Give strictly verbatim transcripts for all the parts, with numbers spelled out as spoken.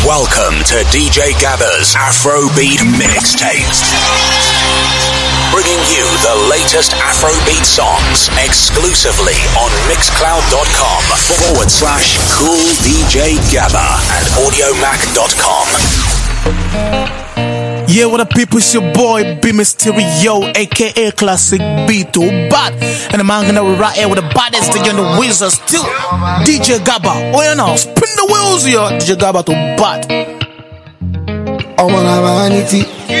Welcome to D J Gabba's Afrobeat Mixtape. Bringing you the latest Afrobeat songs exclusively on mixcloud.com forward slash cool DJ Gabba and audiomac dot com. Yeah, what up, people? It's your boy B Mysterio, aka Classic B two Bad, and I'm hanging out right here with the baddest and the wizards still. D J Gabba, oh yeah, now spin the wheels here. D J Gabba to Bad. I wanna vanity.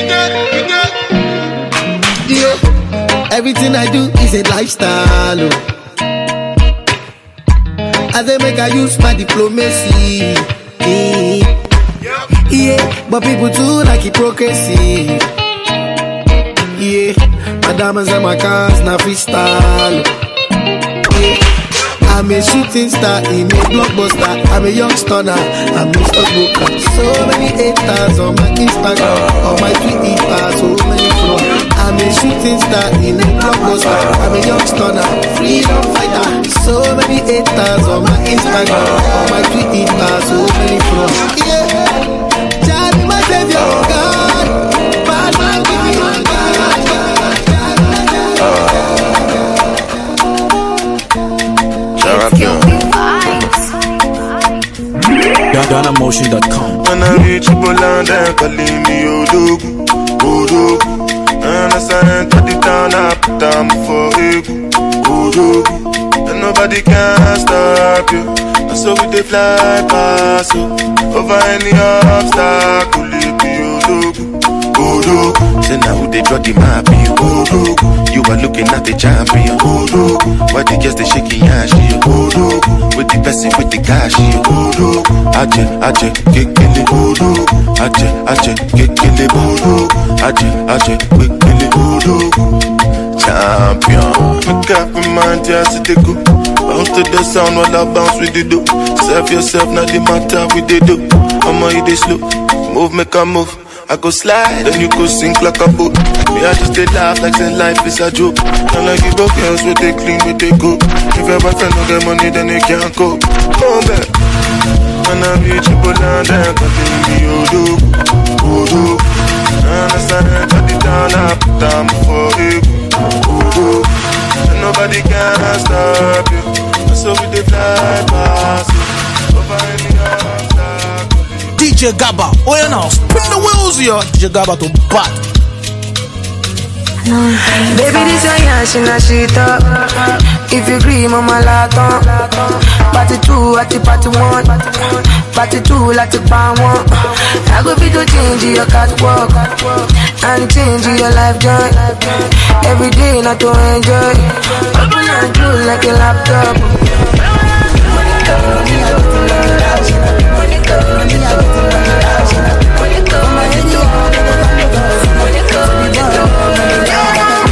Yeah, everything I do is a lifestyle. Oh. As I make I use my diplomacy. Yeah. Yeah, but people too like hypocrisy. Yeah, my diamonds and my cars now freestyle. Yeah, I'm a shooting star in a blockbuster. I'm a young stunner, I'm a stockbroker. So many haters on my Instagram, on my Twitter, so many flows. I'm a shooting star in a blockbuster. I'm a young stunner, freedom fighter. So many haters on my Instagram, on my Twitter, so many flows. Yeah. Savior, God, bad man, give me one God. Ghana Motion dot com. When I reach Poland, they're calling me Odogu, Odogu. And as I enter the town, I put down for Egu, Odogu. And nobody can stop you. And so we they fly past you over any obstacle. Say now who they draw the map you you are looking at the champion. Why they just they shaking ass with the person with the cash. Aje, aje, kekele. Aje, aje, kekele. Aje, aje, kekele. Champion. Make up your mind, just to go. Bounce to the sound while I bounce with the do. Serve yourself, not the matter with the do. I'ma hit this slow. Move, make a move. I go slide, then you go sink like a boat. Me, I just stay laugh like say life is a joke. And I give up girls with they clean, with they go. If your boyfriend don't get money, then they can't go. Come back. When I reach Poland, they're calling me Odogu, Odogu. And as I enter the town, I put down for you, Odogu. And nobody can stop you. And so we they fly past you over any obstacle. D J Gabba, oh yeah, now spin the wheels here. D J Gabba to Bad. Baby, this your yash in a sheet up. If you agree, mama laton. Party two, at the party one. Party two, like the pan one. I go be to change your catwalk and change your life joy. Every day, not to enjoy. Open and close like a laptop. Money come, me I get to love. Money come, me I get to love. Money come, my head to money come, me I get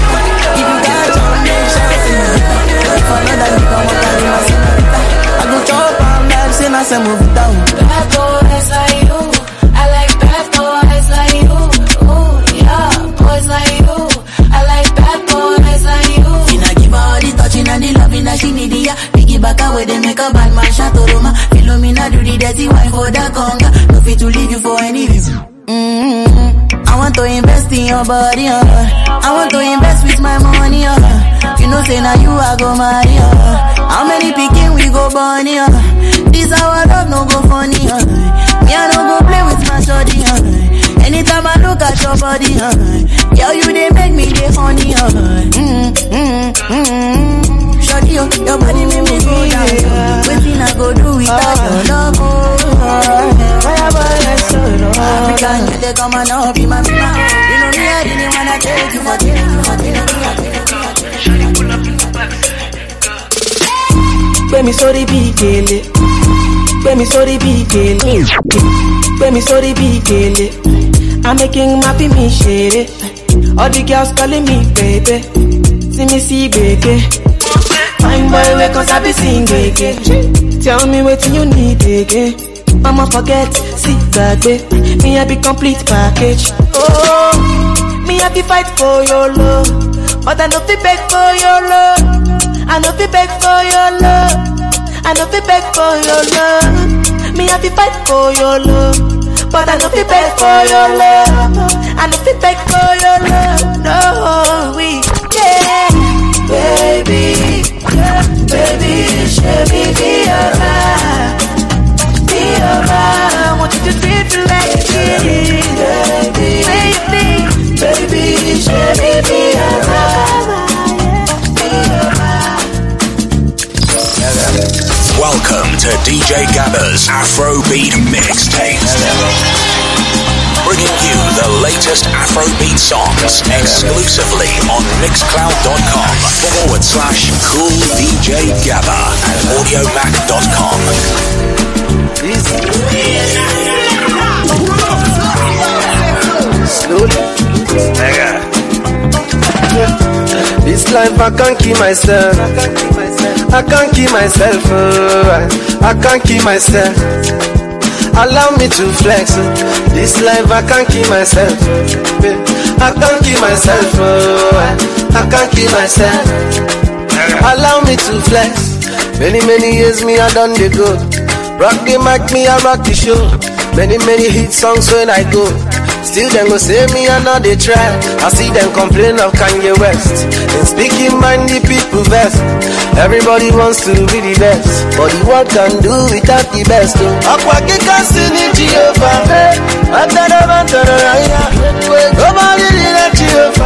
I go chop and life, say I say move it down. Bad boys like you, I like bad boys like you. Ooh, yeah, boys like you, I like bad boys like you. Finna give her all the touching and the loving that she need, yeah. Piggy back away, they make a bad man shot to Roma. Philomena do the dirty wine for the conga. No fit to leave you for any reason. Mm-hmm. I want to invest in your body, uh. I want to invest with my money, uh. You know, say now you I go marry, uh. How many picking we go born, uh. This our love no go funny, uh. Me I don't go play with my shorty, uh. Anytime I look at your body, uh. Girl, you they make me the honey, uh. Mm-hmm, mm-hmm. Shorty, uh, your body make me go down, uh. Waiting I go do without uh, your love, oh. African, you they come and up be my man. You know me, I didn't wanna take you for dinner. Pè mi sórí bí gèlè, pè mi sórí bí gèlè, pè mi sórí bí gèlè. I'm making my fi me shady. All the girls calling me baby. See me see baby. Fine boy, wake cause I be sing again. Tell me what you need again. I'ma forget, see that way. Me I be complete package. Oh, me I be fight for your love, but I no fi beg for your love. I no fi beg for your love. I no fi beg for your love. Me I fi fight for your love, but I don't feel beg for your love. I don't feel beg for your love. No, we, yeah. Baby, yeah, baby, should we be alright? Be alright. Want you to feel like it, baby, baby, baby, should we be alright? Welcome to D J Gabba's Afrobeat Mixtape. Bringing you the latest Afrobeat songs exclusively on mixcloud.com forward slash cool DJ Gabba and audiomac dot com. Slowly. This life I can't keep myself. I can't keep myself. Oh, I can't keep myself. Allow me to flex. Oh. This life I can't keep myself. I can't keep myself. Oh, I can't keep myself. Allow me to flex. Many many years me I done the go. Rock the mic, me I rock the show. Many many hit songs when I go. Still them go say me and now they try. I see them complain of Kanye West. Then speaking mind the people best. Everybody wants to be the best, but the world can do without the best. Aqua kika sini Jehovah. Antara antara raya. Nobody did that Jehovah.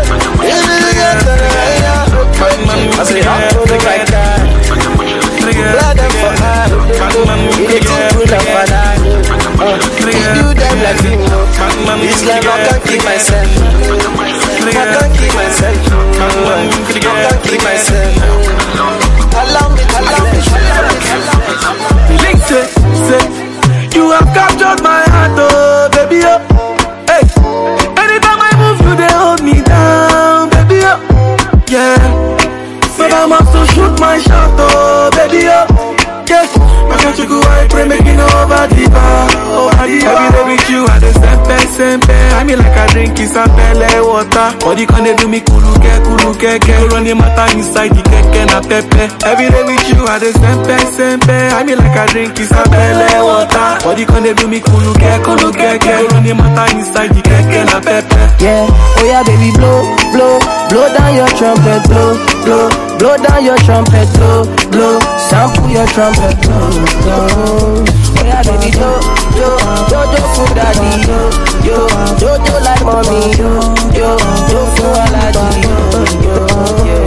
I say I'm for the right guy. Blood and for eye. It is too good and for that. We do them like me. This life I can't keep myself. I can't keep myself. I can't keep myself. Allow me, allow me, allow me. Link say, say, you have captured my heart, oh baby, oh. Hey, anytime I move, you they hold me down, baby, oh. Yeah, but I must to shoot my shot, oh baby, oh. Yeah, I got you go, I pray, making over the bar. Every day with you, I just sempe, sempe. I mean like I drink is a pele water. Body can they do me kuluke, kuluke, ke. Run the matter inside the keke na pepe. Every day with you, I just sempe, sempe. I mean like I drink is a pele water. Body can they do me kuluke, kuluke, ke. Run the matter inside the keke na pepe. Yeah, oh yeah baby, blow, blow, blow down your trumpet, blow, blow, blow down your trumpet, blow, blow, sample your trumpet, blow, blow. Oh yeah baby, yo, yo, yo, yo, for daddy, yo, yo, yo, yo, like mommy, yo, yo, yo, for Aladdin, yo, yo, yeah.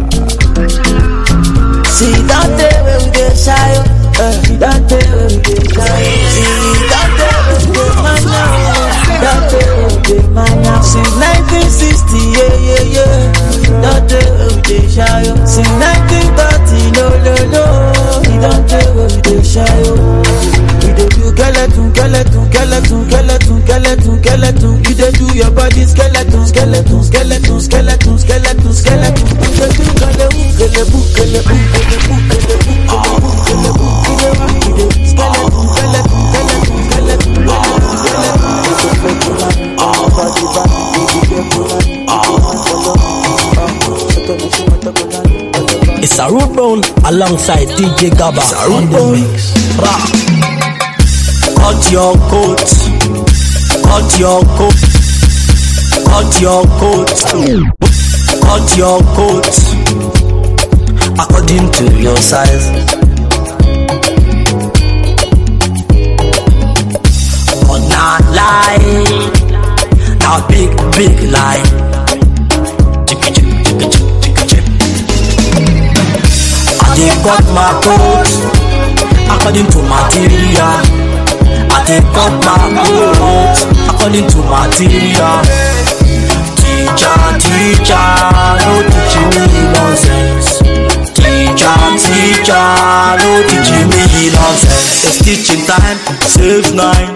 See that day when we get shy, uh, that day when we get shy. See that day when we get mania, that day when we get mania. Since nineteen sixty, yeah, yeah, yeah. That day when we get shy. Since nineteen thirty, no, no, no. That day when we get shy. Skeleton, skeleton, skeleton, skeleton, skeleton, skeleton. You dey do your body skeleton, skeleton, skeleton, skeleton, skeleton, skeleton. You dey do skeleton, skeleton, skeleton, skeleton, skeleton. It's a root bone alongside D J Gabba on the mix. Cut your coat, cut your coat, cut your coat, cut your coat, according to your size. But not lie, not big, big lie. I dey cut my coat, according to material. I take up my coat according to material. Teacher, teacher, no teaching me nonsense. Teacher, teacher, no teaching me nonsense. It's teaching time, save nine.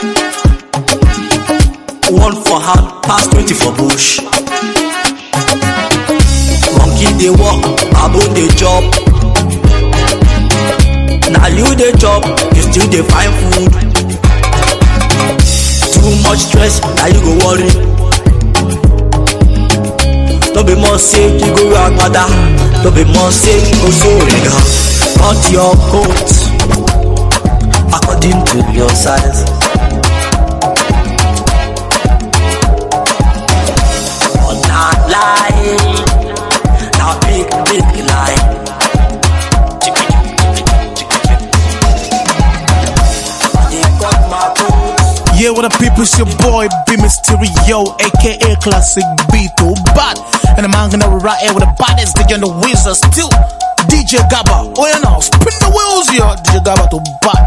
One for hand, pass twenty for bush. Monkey they walk, baboon they job. Now you the job, you still dey find food. Too much stress, now you go worry. Don't be more sick, you go round mother. Don't be more sick, you go so nigga. Cut your coat according to your size. Yeah, what up, people? It's your boy, B Mysterio, aka Classic Beto. But, and I'm hanging out right here with the baddest, the young wizards too. D J Gabba, oh yeah, now spin the wheels here. D J Gabba to bat.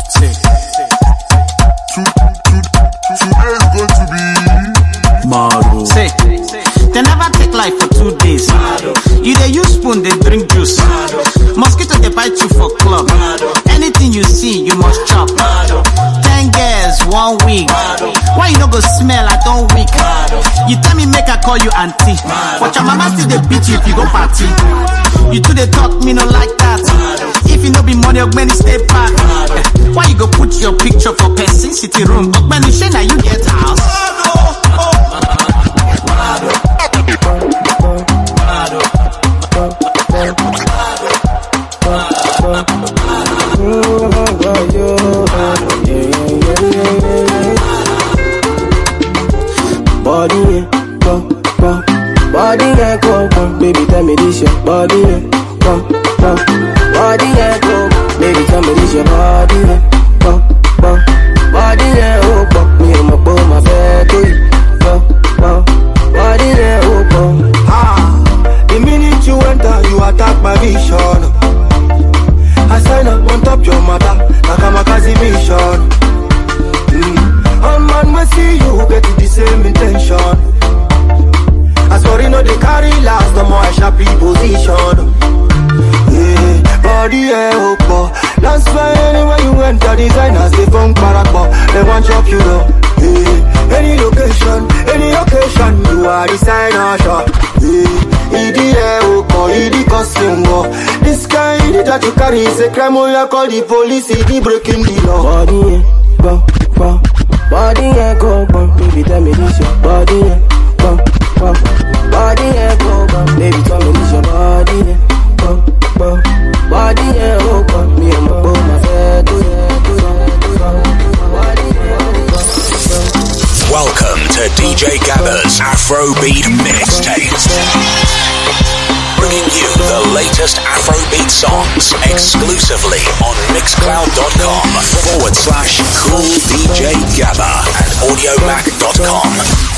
Today is going to be Mado. Say, they never take life for two days. Mado. You they use spoon, they drink juice. Mado. Mosquito they bite you for club. Mado. Anything you see, you must chop. Mado. Ten girls, one week. Mado. Why you no go smell like one week? Mado. You tell me make I call you auntie. Mado. But your mama still they beat you if you go party. You two they talk me no like that. Mado. If you no be money, Ogmeni stay back. Eh, why you go put your picture for person city room? Ogmeni say now you get house. Mado. Body, go, go, body, yeah, go, go, baby, tell me this your body, yeah, go, go, body, yeah, go, baby, tell me this your body, yeah, go, go, body, yeah, oh, go, me and my boy, my bed, go, go, body, yeah, oh, go. Ah, the minute you enter, you attack my vision. I sign up on top your mother, like I'm a Kazi mission. Mm. Oh man, we see you get the same intention. As for you know they carry last, the more I sharp position. Yeah, body yeah, oh, that's why anywhere you enter, designers they from Paraguay, they want chop you up. Yeah, any location, any occasion, you are designer shop. Yeah, E D A, oh, E D costume, oh. This kind that you carry is a crime, oh, you call the police, E D breaking the law. Body yeah, go, go. Body yeah, go, go, baby, tell me this your body yeah, go, go, body yeah, go, go, baby, tell me this your body yeah, go, go, body yeah, oh, go, me and my boy, my bed, do yeah, do yeah, do yeah, body yeah, go, go. Welcome to D J Gabba's Afrobeat Mixtapes. Bringing you the latest Afrobeat songs exclusively on Mixcloud.com forward slash cool DJ Gabba and Audiomac dot com.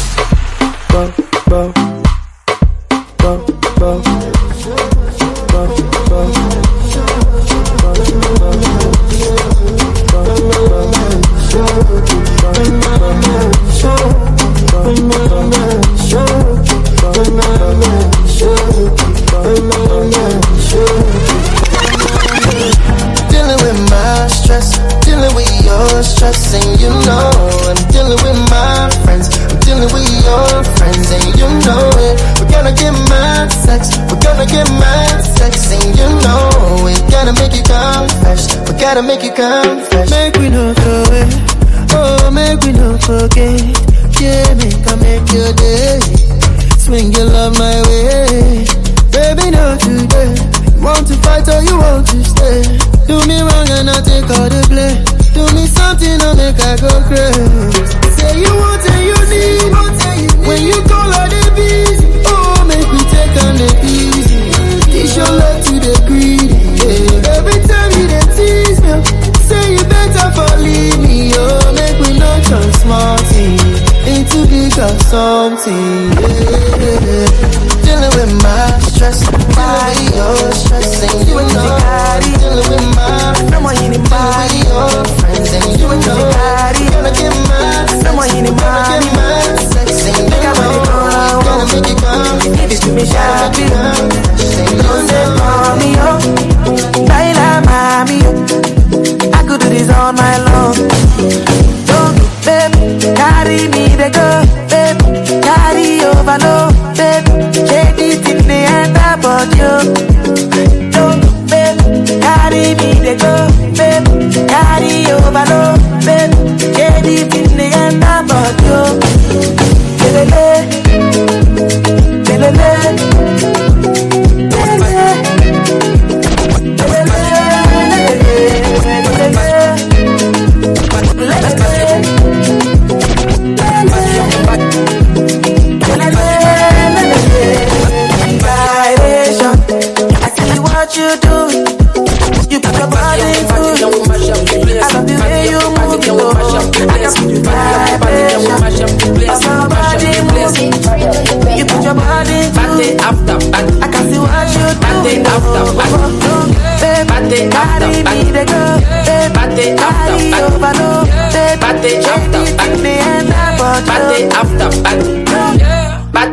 Dealing with my stress, dealing with your stress, and you know I'm dealing with my friends, I'm dealing with your friends, and you know it. We're gonna get mad sex, we're gonna get mad sex, and you know it. Gotta make you come fresh, we gotta make you come fresh. Make we not throw it, oh, make we not forget. Yeah, make I make your day, swing your love my way. Baby, not today. You want to fight or you want to stay? Do me wrong and I take all the blame. Do me something to make I go crazy. Say you want and you need. When you call her the busy, oh, make me take on the easy. Teach your love to the greedy. Yeah. Every time you dey tease me, say you better for leave me. Oh, make me not turn small thing into big or something. Yeah. Dealing with my stress, dealing with your stress, and you know. Dealing with my friends, dealing with your friends, and you know. Gonna get mad, gonna get mad sex, and you know. Gonna make it come, gonna make it come. Don't say mommy, oh, Laila, mommy, oh. I could do this all night long. Don't, babe, carry me, the girl, babe, carry over, no.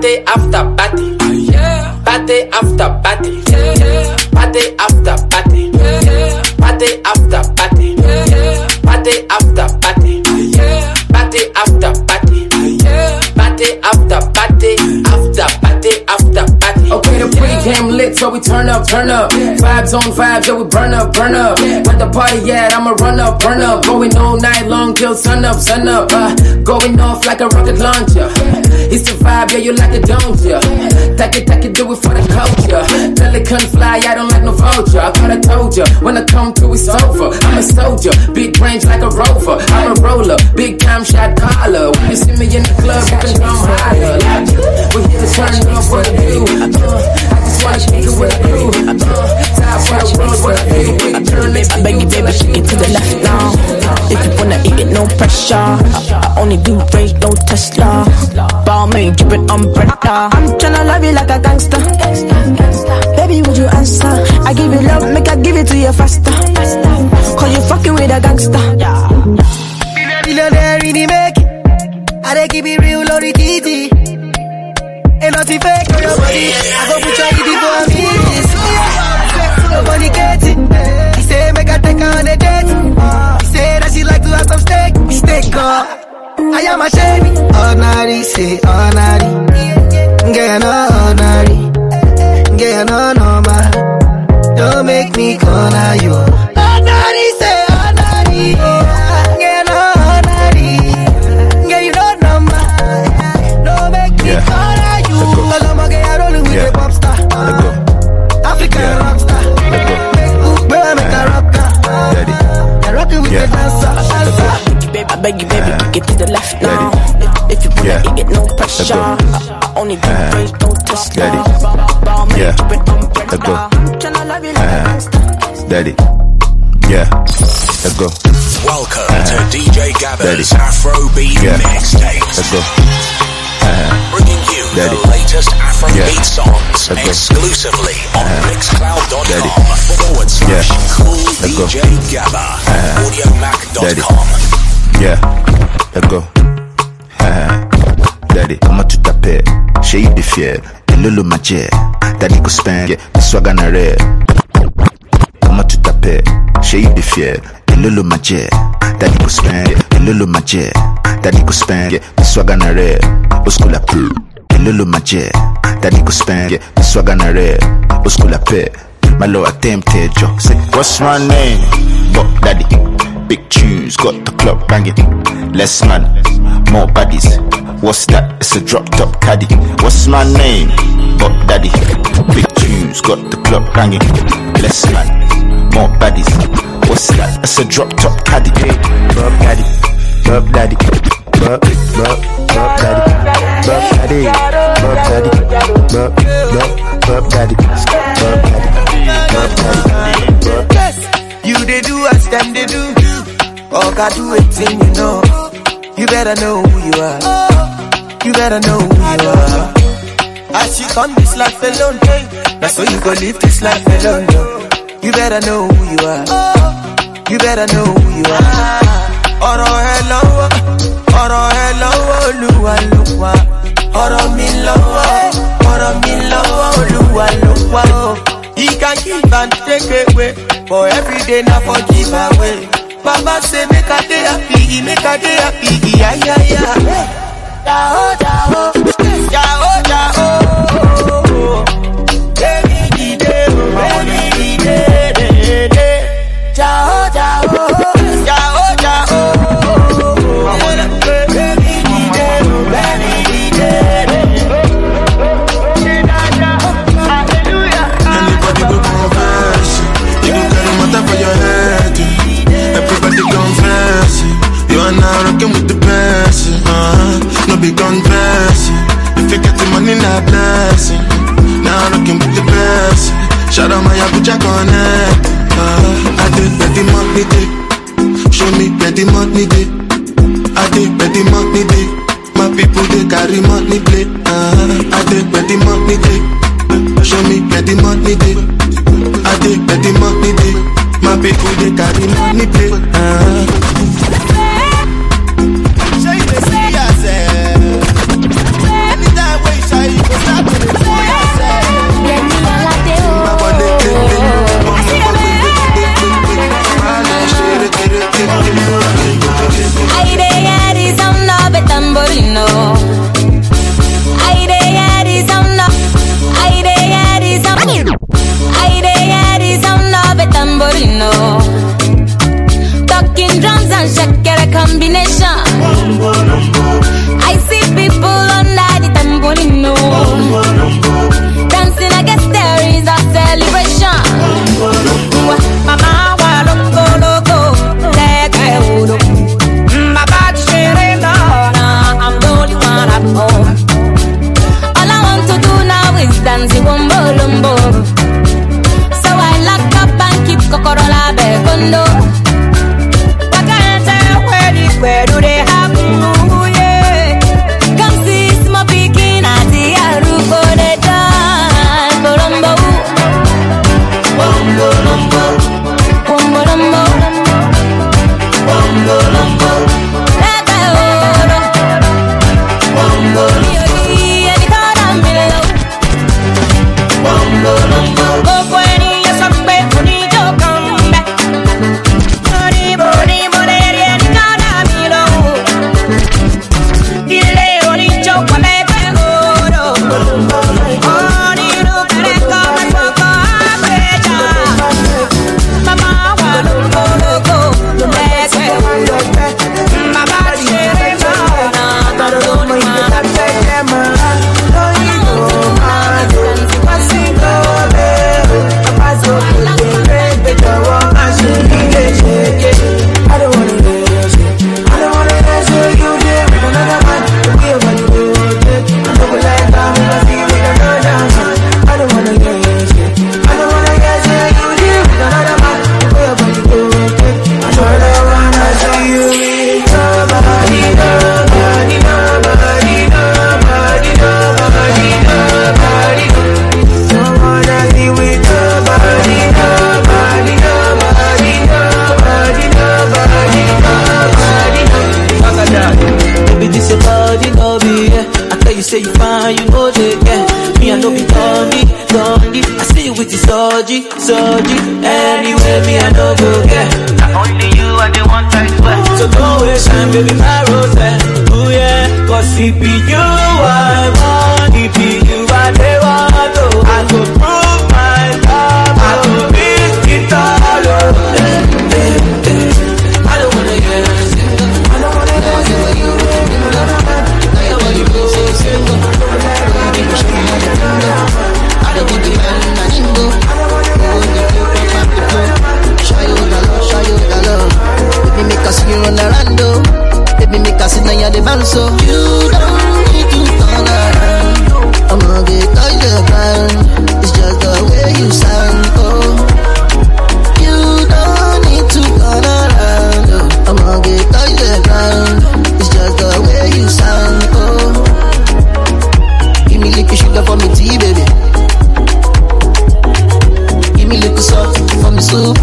Party after party, yeah. Party after party, yeah. Party after party, yeah. Party after party, yeah. Party after party, yeah. Party after party, yeah. Party after party, after party after party. Okay, the pregame lit, so we turn up, turn up. Vibes on vibes, yeah, we burn up, burn up. Where the party at, I'ma run up, burn up. Going all night long till sun up, sun up. Uh, going off like a rocket launcher. It's the vibe, yeah, you like it, don't ya? Take it, take it, do it for the culture. Pelican fly, I don't like no vulture. I thought I told ya, when I come through, it's over. I'm a soldier, big range like a rover. I'm a roller, big time shot caller. When you see me in the club, you can come higher. Like, we're here to turn up what it do. Uh, I just wanna kick it with you. Uh, top for the road, what I do. Big turn, I beg you, baby, shake it to the left now. If you wanna eat it, no pressure. I, I only do rage, no Tesla. Ball made, drippin' umbrella. I'm tryna love you like a gangster. Baby, would you answer? I give you love, make I give it to you faster. Cause you fucking with a gangster. Millionaire in the making. I dey keep it real, on the T T. Ain't nothing fake on your body. I go put your idiot for me. Nobody gets it. He say make I take her on a date. He say that she like to have some steak. Steak, uh. I am a shady. Ordinary, say ordinary. Girl, no ordinary. Girl, no normal. Don't make me corner you. Ordinary, say ordinary. Girl, no ordinary. Girl, you don't normal. Don't make me corner you. Cause I'm a girl rolling with a pop star. African rock star. Make move, baby, make a rocker. You're rocking with the dancer. I beg you, baby, uh, get to the left now. If, if you wanna yeah. eat it, no pressure. I, I only do uh, rage, no Tesla. Yeah, let's go. Uh, daddy, yeah, let's go. Welcome uh, to D J Gabba's Afrobeat yeah. Mixtape. Let's go. Uh, Bringing you daddy. the latest Afrobeat yeah. songs let's exclusively go. on uh, mixcloud dot com forward slash yeah. cool D J Gabba. Uh, audiomac dot com. Yeah, let's go. Uh, daddy, comment tu t'appelles? J'ai eu des fiers, et le magier. Daddy go spend, yeah, the swag on a rare. Comment tu t'appelles? J'ai eu des fiers, et le magier. Daddy go spend, yeah, le magier. Daddy go spend, yeah, the swag on a rare. Au school à peu, et le magier. Daddy go spend, yeah, the swag on a rare. Au school à paix, my lord attempted, yo. Say, what's my name? But daddy. Big tunes, got the club banging. Less man, more baddies. What's that? It's a drop top caddy. What's my name? Bob Daddy. Big tunes, got the club banging. Less man, more baddies. What's that? It's a drop top caddy. Bob Daddy, Bob Daddy, Bob, Bob, Bob Daddy, Bob Daddy, Bob Daddy, Bob, Bob, Bob Daddy, Bob Daddy, Bob Daddy, Bob Daddy. You they do as them they do. Oh, God, do it thing, you know. You better know who you are. You better know who you are. As you come this life alone, hey, that's why you go live this life alone, yo. You better know who you are. You better know who you are. Oro hello, oro hello, Oluwa Luwa. Oro mi lowo, oro mi lowo, Oluwa Luwa. He can give and take away, for every day now for give away. Baba say make a day happy, make a day happy, yeah yeah yeah. Jao jao, jao jao. Baby di de, baby di de de de. Jao jao, jao jao. Baby di de, baby di de de. Hallelujah. Anybody go confess, you go carry matter for your head. Everybody confess, you are now rocking with the best. Uh-huh. No be confess, if you get the money, not blessing. Now rocking with the best. Shout out my Abuja connect. Uh, I did where the money day. Show me where the money day. I did where the money day. My people they carry money play. Uh, I did where the money day. Show me where the money day. I did where the money day. My people they carry money play. Uh. Show you the see yourself. Anytime we show you. where do they happen? Ooh, yeah. Come see small picking at the roof for the dance. Bolombo, bombo lombo, bombo lombo, bombo lombo. Let go, bombo lombo. Bombo lombo. Go for any yes I'm back for the joke come back. Body body body any kind of me low. Delay on the joke when I pay go. On the look at it come and walk on better. Mama wanna go go go. Let's go. My body shake na na na na. Say you fine, you know they get me. I know be Gandhi, Gandhi. I see you with the Soji, Soji. Anyway, me I know go get. Not only you, I the one time sweat. So don't waste time, baby, my rose. Oh yeah, cause it be you I want, it be you I they want. Oh, I go prove my love, I go beat it all. Oh, eh, eh, eh. I don't wanna get it. I don't wanna get it. You, you know that. I don't wanna go. I don't want the man in my jingle. I don't want to go in the floor, pop the floor. Show you the love, show you the love. Baby, make us see you on the rando. Baby, make us sit down here the band. So you don't need to turn around. I'm gonna get touch the ground. It's just the way you sound. Oh, you don't need to turn around. Oh, I'm gonna get touch the ground. It's just the way you sound. Oh. Give me little sugar for me tea, baby. Give me little salt for me soup.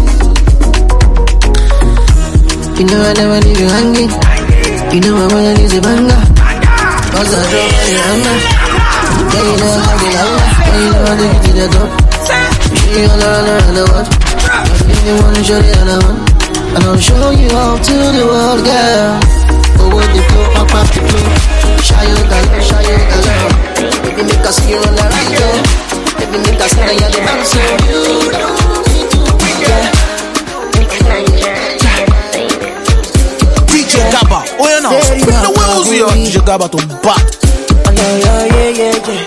You know I never leave you hanging. You know I wanna use a banger. Cause I don't want you hunger. Yeah, you know how they love. Yeah, you know how to get to the door. You show you all around around the world. If you wanna show the other one, and I'll show you all to the world, girl. Oh, with the flow, pop up the flow. Show you the love, show you the love. Baby, make us hear on the radio. Baby, make us hear on the band. So you don't need to yeah. D J Gabba, oh you know, spin the wheels here. D J Gabba to bat. Oh yeah, yeah, yeah, yeah, yeah.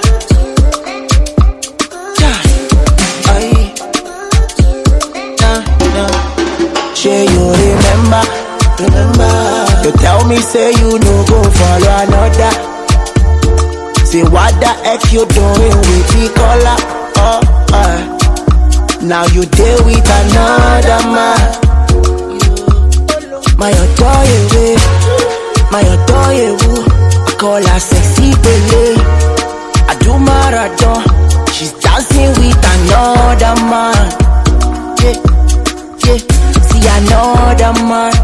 Yeah, aye, yeah, yeah. Sure you remember, remember. You tell me say you no go follow another. Say what the heck you doing with the color? Oh, uh. Now you deal with another man. My adore you, my adore you. I call her sexy baby. I do marathon. She's dancing with another man. Yeah, yeah. See another man.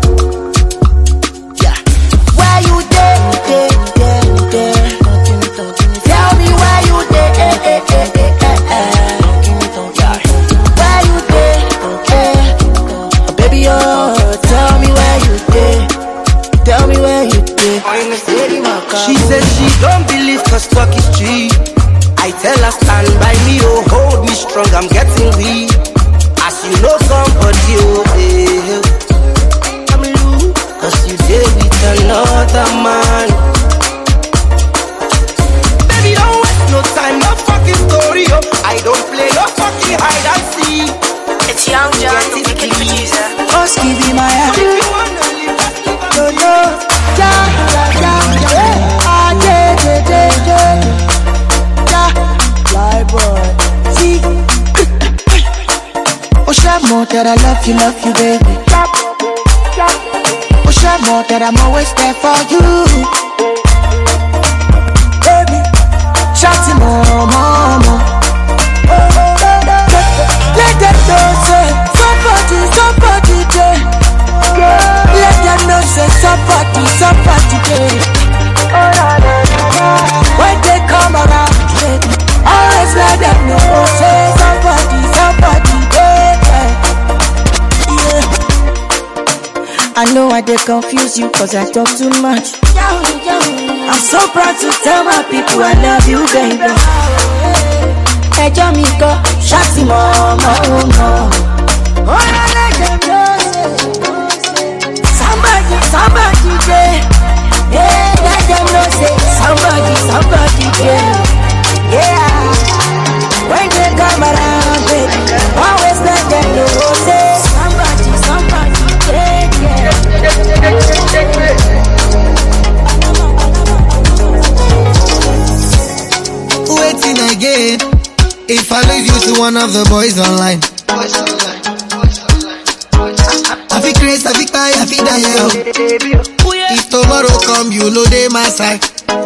Yeah. Where you there, there, there, there? Tell me where you there, eh, eh, eh, eh, eh, eh. Where you there, eh? Oh, baby, oh, tell me where you there. Tell me where you there. She said she don't believe cause talk is cheap. I tell her stand by me, oh, hold me strong, I'm getting weak. As you know somebody, oh, eh. I'm loose, cause you there with another man. Baby, don't waste no time, no fucking story, oh. I don't play no fucking hide and seek. It's Young John, the wicked producer. Husky be my head. If you wanna live, just live a little. Ja, ja, ja, ja, ah, yeah, yeah, yeah, yeah. Ja, fly boy. See, oh, Shamo, that I love you, love you, baby. Oh, Shamo, sure that I'm always there for you. Baby, shawty more, more, more. Let them know say somebody, somebody there. Let them know say somebody, somebody there. When they come around, baby, always let them know say somebody, somebody there. Yeah. I know I did confuse you cause I talk too much. I'm so proud to tell my people I love you, baby. Hey, Jamaica, shawty mama, oh no. Oh, I let them know somebody, somebody there. Yeah, let them know say somebody, somebody there. Yeah, when they come around, baby, always let them know say somebody, somebody there. Yeah. Waiting again. If I lose you to one of the boys online, I feel crazy, I feel tired, I feel die. If tomorrow come, you know they my side.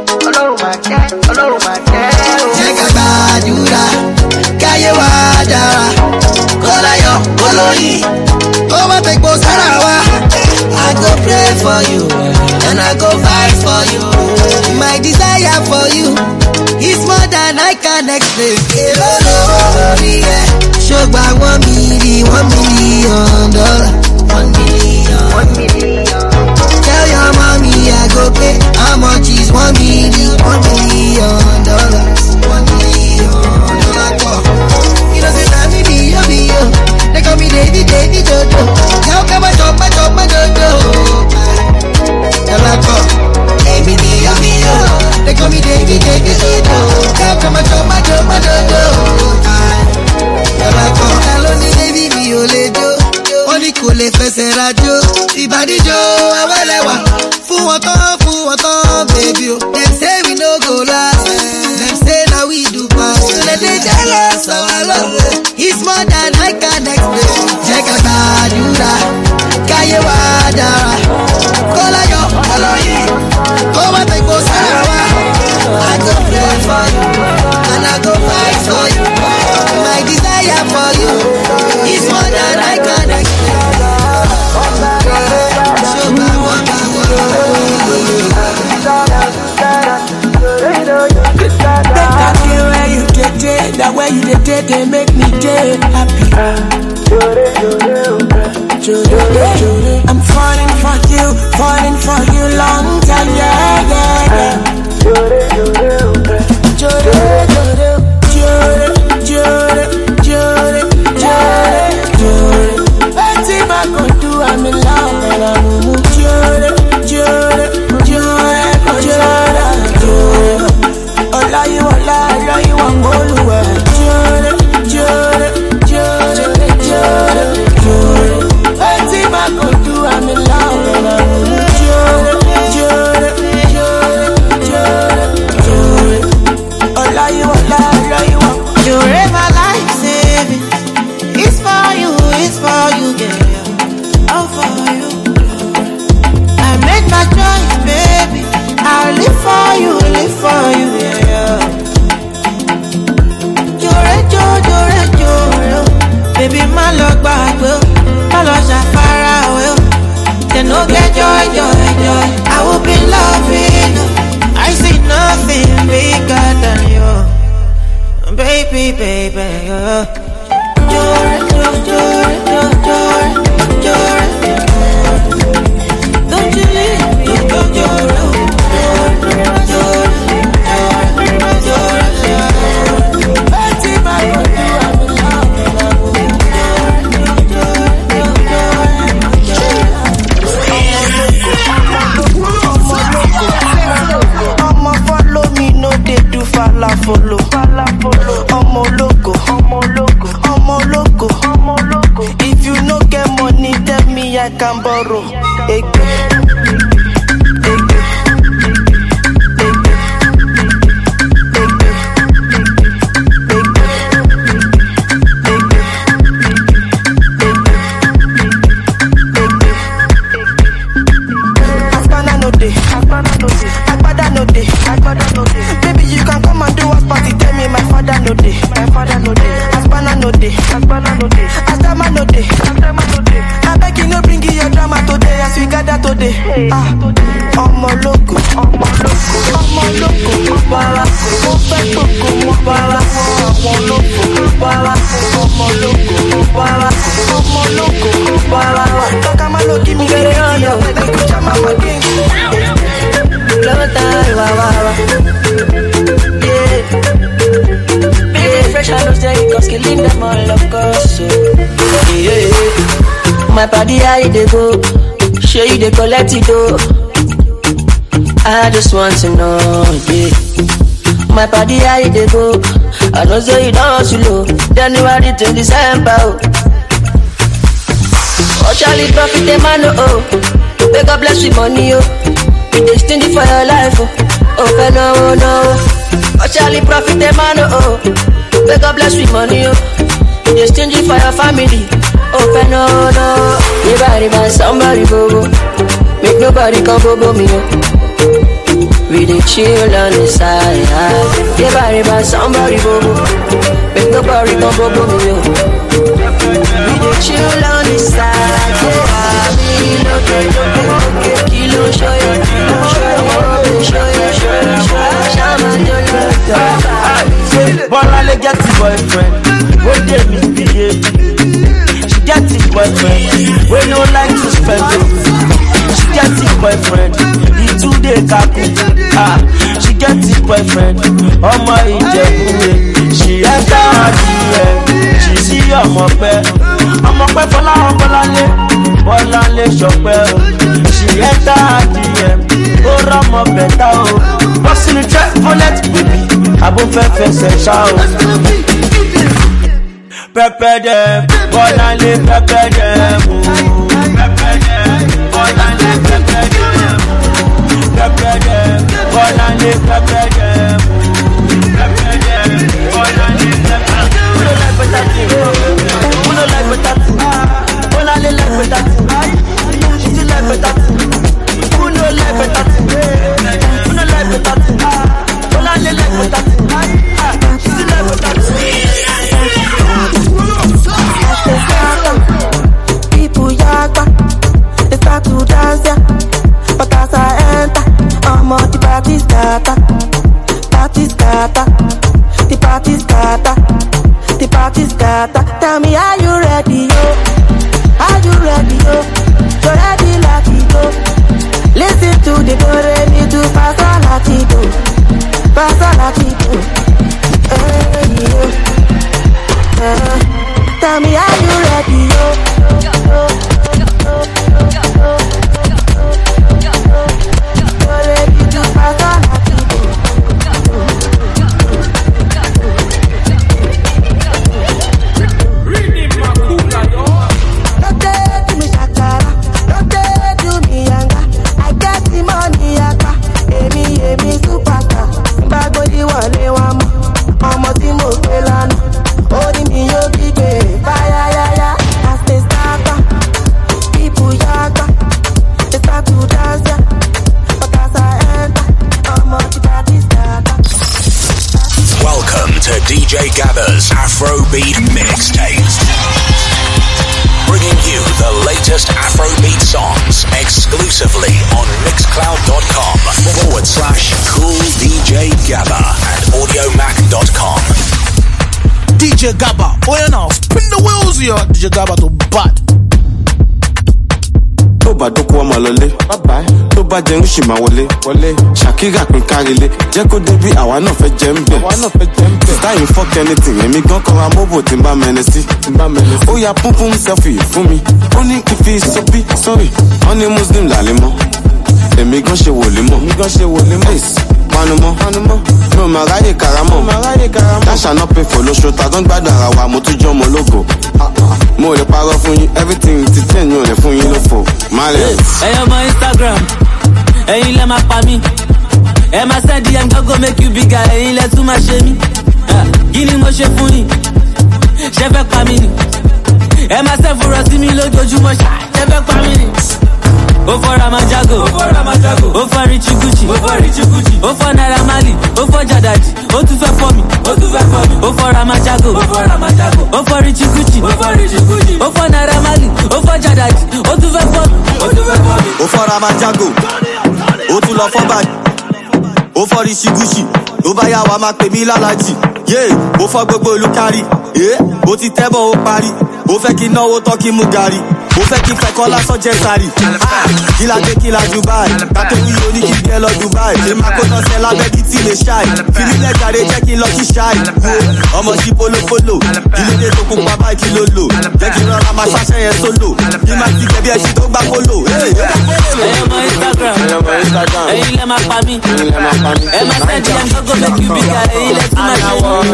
Check out Badura, Kayewa Dara, Kolayo, Koloyi, Koma Tekbo Sarawa. I go pray for you, and I go fight for you. My desire for you is more than I can explain. Show by one million, one million dollar, one million, one million. Tell your mommy I go pay. How much is one million, one million dollars, one million dollar? You know say na me be yo be yo. They call me Davy, Davy Dodo. Now come and chop, chop, dodo. Dollar go, Davy, Davy yo. They call me Davy, Davy Dodo. Now come and chop, chop, dodo. Dollar go, hello ni Davy mi o le jo. Oni kò lè fẹsẹ̀ rajo. Ìbàdí jo awẹ́lẹ́wà. Fún wọn tán, fún wọn tán, baby o. Dem say we no go last. Dem say na we do pass. So they dey jealous of our love. It's more than I can explain. Check out Badura, Kayewa Dara, Kolayo, Koloyi, Koma Tekbo Sarawa. I go pray for you, and I go fight for you. My desire for you is more than I can explain. Show by one by Better get where you get it, that way you get it, they make me day happy. I'm falling for you, falling for you long time, yeah, yeah, yeah. Jore, jore, jore, jore, jore, jore, jore. Anything I go do, I'm in love and I'm moving. Jore, jore, jore, jore, jore. Ola you, ola, ola you, I'm going to work. Jore, jore, jore, jore, jore. Anything I go do, I'm in love and I'm moving. Jore, jore, jore, jore, jore. Ola you, ola, ola you, I'm Jore, my life saving. It's for you, it's for you, yeah. All for you. I made my choice, baby. I'll live for you, live for you, yeah. Jore, Jore, Jore, Jore. Baby, my luck back, well. My luck far away. They no get joy, joy, joy. I will be loving you. I see nothing bigger than you. Baby, baby, yeah. Jore, Jore, Jore, Jore, Jore, Jore. Don't you leave, don't go, Jore. Follow, I'm a loco, I'm a loco, I'm a loco, I'm a loco. If you no get money, tell me I can borrow. Hey, Ah, ọmọ lógo, ọmọ lógo, ọmọ lógo, mo para, mo fẹ́ gbogbo, mo para, àwọn lógo, mo para, ọmọ lógo, mo para, ọmọ lógo, mo para, kọ́ka má ló kí mi kéré ọ̀nà, ẹgbẹ́ kò já máa wọlé. Lọ́tà wà wà wà, yeah. Big fresh I know say cause killing them all of course, so yeah. My body how you dey go? Show you the collect it though. I just want to know, yeah. My body how you dey go? I know say you don't slow. January to December, oh. Oh Charlie profit the man, oh. Make God bless with money, oh. We dey stingy for your life, oh. Oh no, oh no. Oh Charlie profit the man, oh. Make God bless with money, oh. We dey stingy for your family. Oh no, no. Everybody buy somebody bobo. Make nobody come bobo me, oh. We dey chill on the side. Everybody buy somebody bobo. Make nobody come bobo me, oh. We dey chill on the side. Yeah, me look at you, kilo show you, kilo show you, show you, show you, show you. Shama don't look. Borale get the boyfriend. What they misbehave. Get it boyfriend, we no like to spend it. She get it boyfriend, the two day kaku. Ah, she get it boyfriend, oh my Ijebu. She enter her D M, she see ọmọ pẹ, ọmọ pẹ fọlá ọmọlálé, bọ́lálé ṣọpẹ́ o. She enter her D M, ó rọmọ bẹ̀tà o. Bọ́sì ni trẹ́ bullet baby, abúfẹ́ fẹsẹ̀ ṣá o. Pepper them, Bonale pepper them, pepper them, Bonale pepper them, pepper them, Bonale pepper them, pepper them, Bonale pepper them. Who no like better thing? Who no like better thing? Bonale like better thing. She still like better thing. Who no like better thing? Who no like better thing? Bonale like better thing. She still like better thing. People yaga, they start to dance, yeah. But as I enter, I'm on the party starter. Party starter, the party starter, the party starter. Tell me, are you ready, yo? Are you ready, yo? You ready, lucky, yo? Listen to the burden, you do pass on Latino, pass on Latino. Hey, yo. Uh, Tell me, are you ready, yo? Ready to pass on Don't take me shakara, don't take me yanga. I get the money, yaka. Emi, emi, superstar. Bagodi wale wamo, omo ti mo pe lana. Ori mi yo gbigbe, fire ya ya. As they start up, people yaga, they start to dance ya. But as I enter, I'm on the party starter. Welcome to D J Gabba's Afrobeat Mixtapes, bringing you the latest Afrobeat songs exclusively on mixcloud.com forward slash cool DJ Gabba and audiomac dot com. D J Gabba, oh yeah now, spin the wheels here. D J Gabba to bad. Tó bá dókó ọmọ lọlé, tó bá jẹun ṣì máa wọlé. Shakira pín kárílé, jẹ́ kó débi àwa náà fẹ́ jẹ́ ń bẹ̀. Táyìn fuck anything, èmi gan kọ́ra mọ́bò tí ń bá mẹ́ni sí. Ó ya púnpún selfie fún mi, ó ní kí fi sọ́bí sorry. Wọ́n ní Muslim làlẹ́ mọ́, èmi gan ṣe wòlé mọ́. Panumọ́, mi ò máa ráyè karamọ́. Dáṣà náà pè fò lóṣù, tàgán gbádùn ara wa, mo tún jọ́ ọmọ ológo. Mo lè parọ́ fún yín, everything ti tẹ̀ yín ò lè fún yín lófo. Ẹyọ ọmọ Instagram, ẹ̀yin lẹ máa pa mí. Ẹ máa send D M go make you bigger, ẹ̀yin lẹ tún máa ṣe mí. Kí ni mo ṣe fún yín? Ṣé fẹ́ pa mí ni? Ẹ máa send fúnra sí mi lójoojúmọ́, ṣé fẹ́ pa mí ni? ó for Ramajago, ó for Ramajago, ó for Richie Gucci, ó for Richie Gucci, ó for Naira Marley, ó for Jadaji, ó tún fẹ́ fọ́ mi, ó tún fẹ́ fọ́ mi, ó for Ramajago, ó for Ramajago, ó for Richie Gucci, ó for Richie Gucci, ó for Naira Marley, ó for Jadaji, ó tún fẹ́ fọ́ mi, ó tún fẹ́ fọ́ mi. Ó for Ramajago, ó tún lọ fọ́ bàjẹ́, ó for Richie Gucci, ó bá yà wá máa pè mí lálàjì, yé, ó fọ́ gbogbo olùkárí, yé, ó ti tẹ́bọ̀ ó parí, ó fẹ́ kí náwó tán kí mú gàrí. Ó fẹ́ kí fẹ́ kọ́ lásán jẹ́ sáré. Kíla dé kíla Dubai. Kátó wí oní kí gẹ́ lọ Dubai. Ṣé máa kó tán sẹ́ lábẹ́ kí tí lè ṣáì. Fìlílẹ̀ jàre jẹ́ kí n lọ sí ṣáì. Ọmọ sí polopolo. Ìlédè tó kún pa báyìí kí ló lò. Jẹ́ kí n rọra máa ṣáṣẹ́ yẹn sólò. Kí máa ti gẹ̀bí ẹṣin tó gbá polo. Ẹ̀yin ọmọ Instagram. Ẹ̀yin lẹ máa pa mí. Ẹ máa sẹ́ndì ẹ̀ gbọ́gbọ́ make you bigger. Ẹ̀yin lẹ tún máa ṣe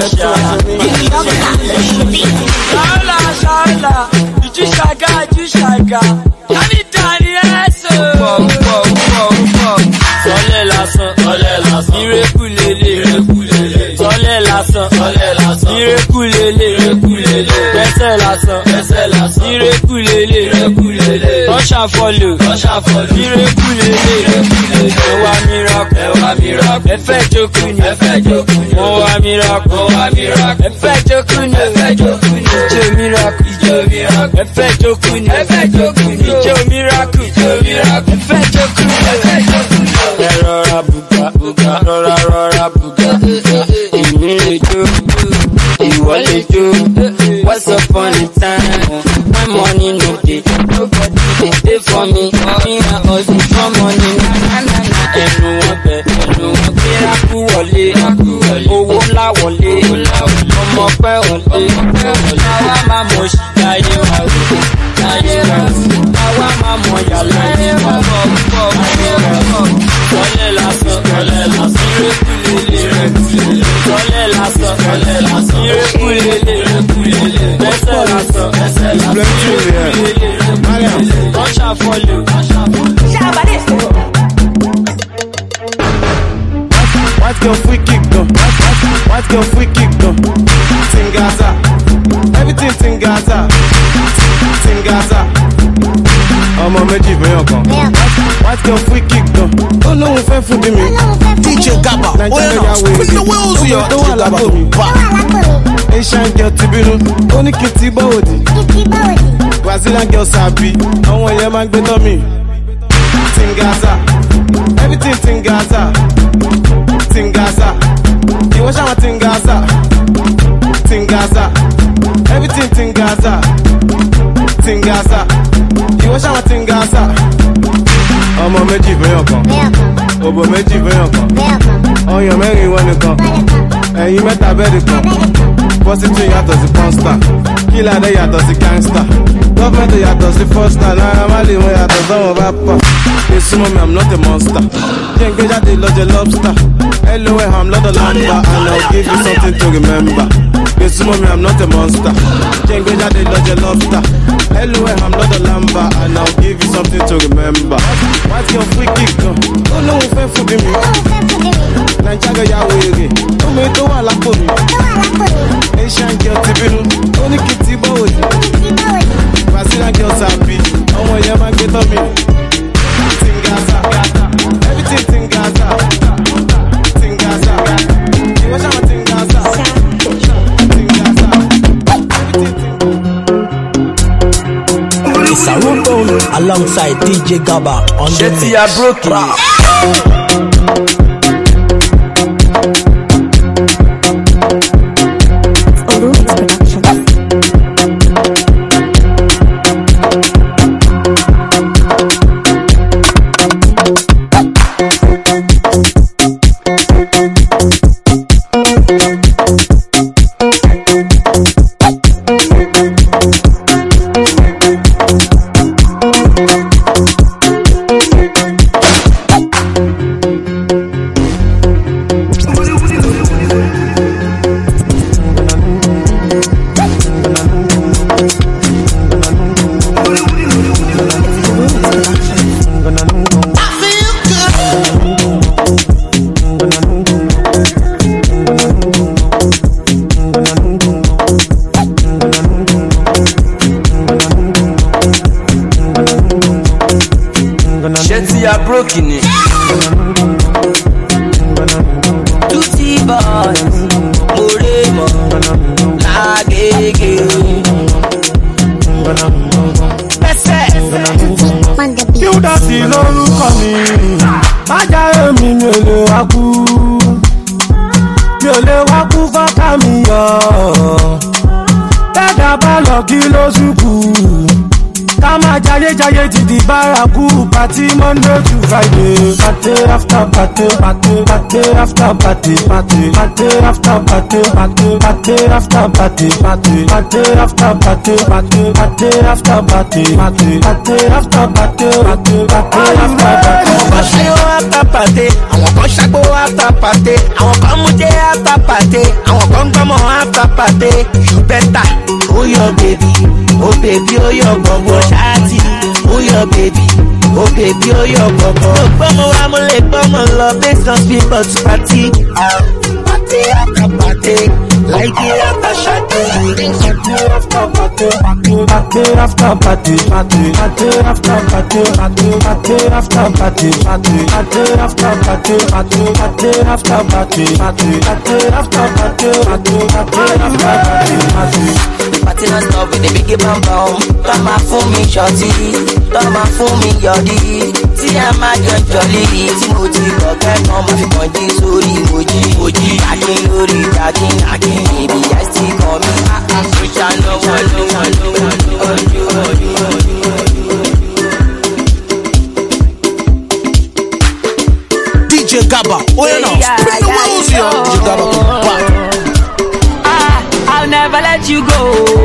Ṣáàlà ṣáàlà. Ìjú ṣàgá ìjú ṣàgá. Tani tani ẹ̀sọ́. Sọlẹ̀ lásán, sọlẹ̀ lásán, ìrẹ́kù lélẹ̀, ìrẹ́kù lélẹ̀. Sọlẹ̀ lásán, sọlẹ̀ lásán, ìrẹ́kù lélẹ̀, ìrẹ́kù lélẹ̀. Bẹ́sẹ̀ lásán, bẹ́sẹ̀ lásán, ìrẹ́kù lélẹ̀, ìrẹ́kù lélẹ̀. Tọ́ṣà fọlù, tọ́ṣà fọlù, ìrẹ́kù lélẹ̀, ìrẹ́kù lélẹ̀. Ẹ̀wà miracle, ẹ̀wà miracle. Ẹ̀fẹ̀ jókòó ni, ẹ̀fẹ̀ jókòó ni. Mo wá miracle, mo wá miracle. Ẹ̀fẹ̀ jókòó ni, ẹ̀fẹ̀ jókòó ni. Ìjọ miracle, ìjọ miracle. Ẹ̀fẹ̀ jókòó ni, ẹ̀fẹ̀ jókòó ni. Ìjọ miracle, ìjọ miracle. Ẹ̀fẹ̀ jókòó ni, ẹ̀fẹ̀ jókòó ni. Rọra buga, buga, rọra rọra buga. Èmi lè jó, ìwọ lè jó. Once upon a time, my money no dey. Nobody dey dey for me. Me and hustle for money. Ẹnu wọn bẹ, ẹnu wọn gbé rákú wọlé. Owó ńlá wọlé. Ọmọ pẹ́ wọlé. Àwa máa mọ̀ sí láyé wa rò. Láyé wa rò. Àwa máa mọ̀ yàrá yé wa rò. Sọlẹ̀ lásán, sọlẹ̀ lásán, ìrẹ́kù lélẹ̀, ìrẹ́kù lélẹ̀. Sọlẹ̀ lásán, sọlẹ̀ lásán, ìrẹ́kù lélẹ̀, ìrẹ́kù lélẹ̀. Bẹ́sẹ̀ lásán, bẹ́sẹ̀ lásán, ìrẹ́kù lélẹ̀, ìrẹ́kù lélẹ̀. Tọ́ṣà fọlù, tọ́ṣà fọlù. White girl free kick though. White girl free kick though. Tingaza. Everything Tingaza. Tingaza. Ọmọ méjì fẹ́yàn kan. White girl free kick though. Ó lóun fẹ́ fún bí mi. D J Gaba, ó yẹ náà spin the wheels yọ. Tó wà lápò mi. Asian girl ti bínú. Ó ní kí n ti bọ́ òdì. Brazilian girl sàbí. Àwọn yẹn máa ń gbé tọ́ mi. Tingaza. Everything Tingaza. Tingaza. Ìwọ ṣáà Tingaza. Tingaza. Everything Tingaza. Tingaza. Ìwọ ṣáà Tingaza. Ọmọ méjì fẹ́yàn kan. Òbò méjì fẹ́yàn kan. Ọyàn mẹ́rin wọn nìkan. Ẹ̀yin mẹ́ta bẹ́ẹ̀dì kan. Pọ́sítì yàtọ̀ sí pọ́nstà. Kílàdé yàtọ̀ sí gángstà. Gọ́fẹ̀mẹ̀tì yàtọ̀ sí fọ́stà. Náírà Marley wọn yàtọ̀ sọ́wọ́n bá pọ̀. Èsì mọ́ mi, I'm not a monster. Jẹ́ ń gbé jáde lọ́jọ́ lobster. L O M, I'm not a lamba. And I'll give you something to remember. Èsì mọ́ mi, I'm not a monster. Jẹ́ ń gbé jáde lọ́jọ́ lobster. L O M, I'm not a lamba. And I'll give you something to remember. White girl free kick gan. Ó lóun fẹ́ fún bí mi. Nàìjíríà ya wèrè. Omi tó wà lápò mi. Asian girl ti bínú. Ó ní kí n ti bọ́ òdì. Brazilian girl sàbí. Ọmọ yẹn máa ń gbé tọ́ mi. Tingaza. Everything Tingaza. Tingaza. Ìwọ ṣáà Tingaza. Tingaza. It's a rumble alongside D J Gaba on the mix. Shetty are broken. kini. Tutti boys, Moremo, Agege. Yúdásí lórúkọ mi, má jáwé mi mi ò lè wá kú. Mi ò lè wá kú fọ́ká mi yọ. Tẹ́gà bá lọ kí ló sùkú. Ká máa jayé jayé ti di bárakú. Party Monday to Friday. Party after party, party, party after party, party, party after party, party, party after party, party, party after party, party, party after party, party, party after party, party, party after party. Àwọn kan ṣe ó after party, àwọn kan ṣàgbó after party, àwọn kan mú jẹ́ after party, àwọn kan gbọ́mọ̀ after party. You better, oh your baby, oh baby, oh your gbọ̀ngbọ̀n ṣáàtì, oh your baby, oh baby, oh your gbọ̀ngbọ̀n. Mo gbọ́mọ̀ wá mo lè gbọ́mọ̀ lọ based on people to party. Party after party, like it after shadi. Party after party, party after party, party, party after party, party, party after party, party, party after party, party, party after party, party, party after party, party, party after party, party. Party non stop with the biggie bam bam. Tọ́mà fún mi ṣọtí, tọ́mà fún mi yọ̀dí. Tí a máa jọ jọ̀lí, tí mo ti kọ̀ kẹ́kọ̀ọ́ máa fi kàn jí sórí mojí. Mojí akin lórí akin akin, baby I still call me. Switch and no one, no one, no one, no one, you, you, you. D J Gabba, oh yeah now, spin the wheels here. D J Gabba come back. I'll never let you go.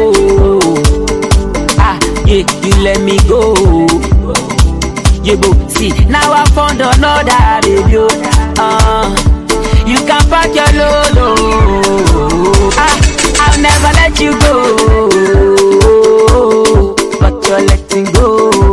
Ah, yeah, you let me go. Yeah, but see, now I found another baby. Uh, you can pack your lolo. Ah, I'll never let you go. But you're letting go.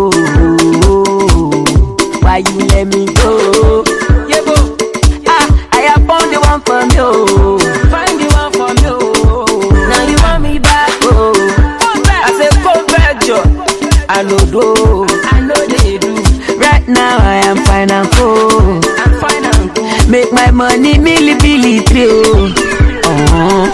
Why you let me go? Yeah, but ah, I have found the one for you. Find the one for you. Now you want me back, oh. I say go back, Joe. I know do, I know they do. Right now I am fine and cool. I'm fine and cool. Make my money milli billy three. Oh.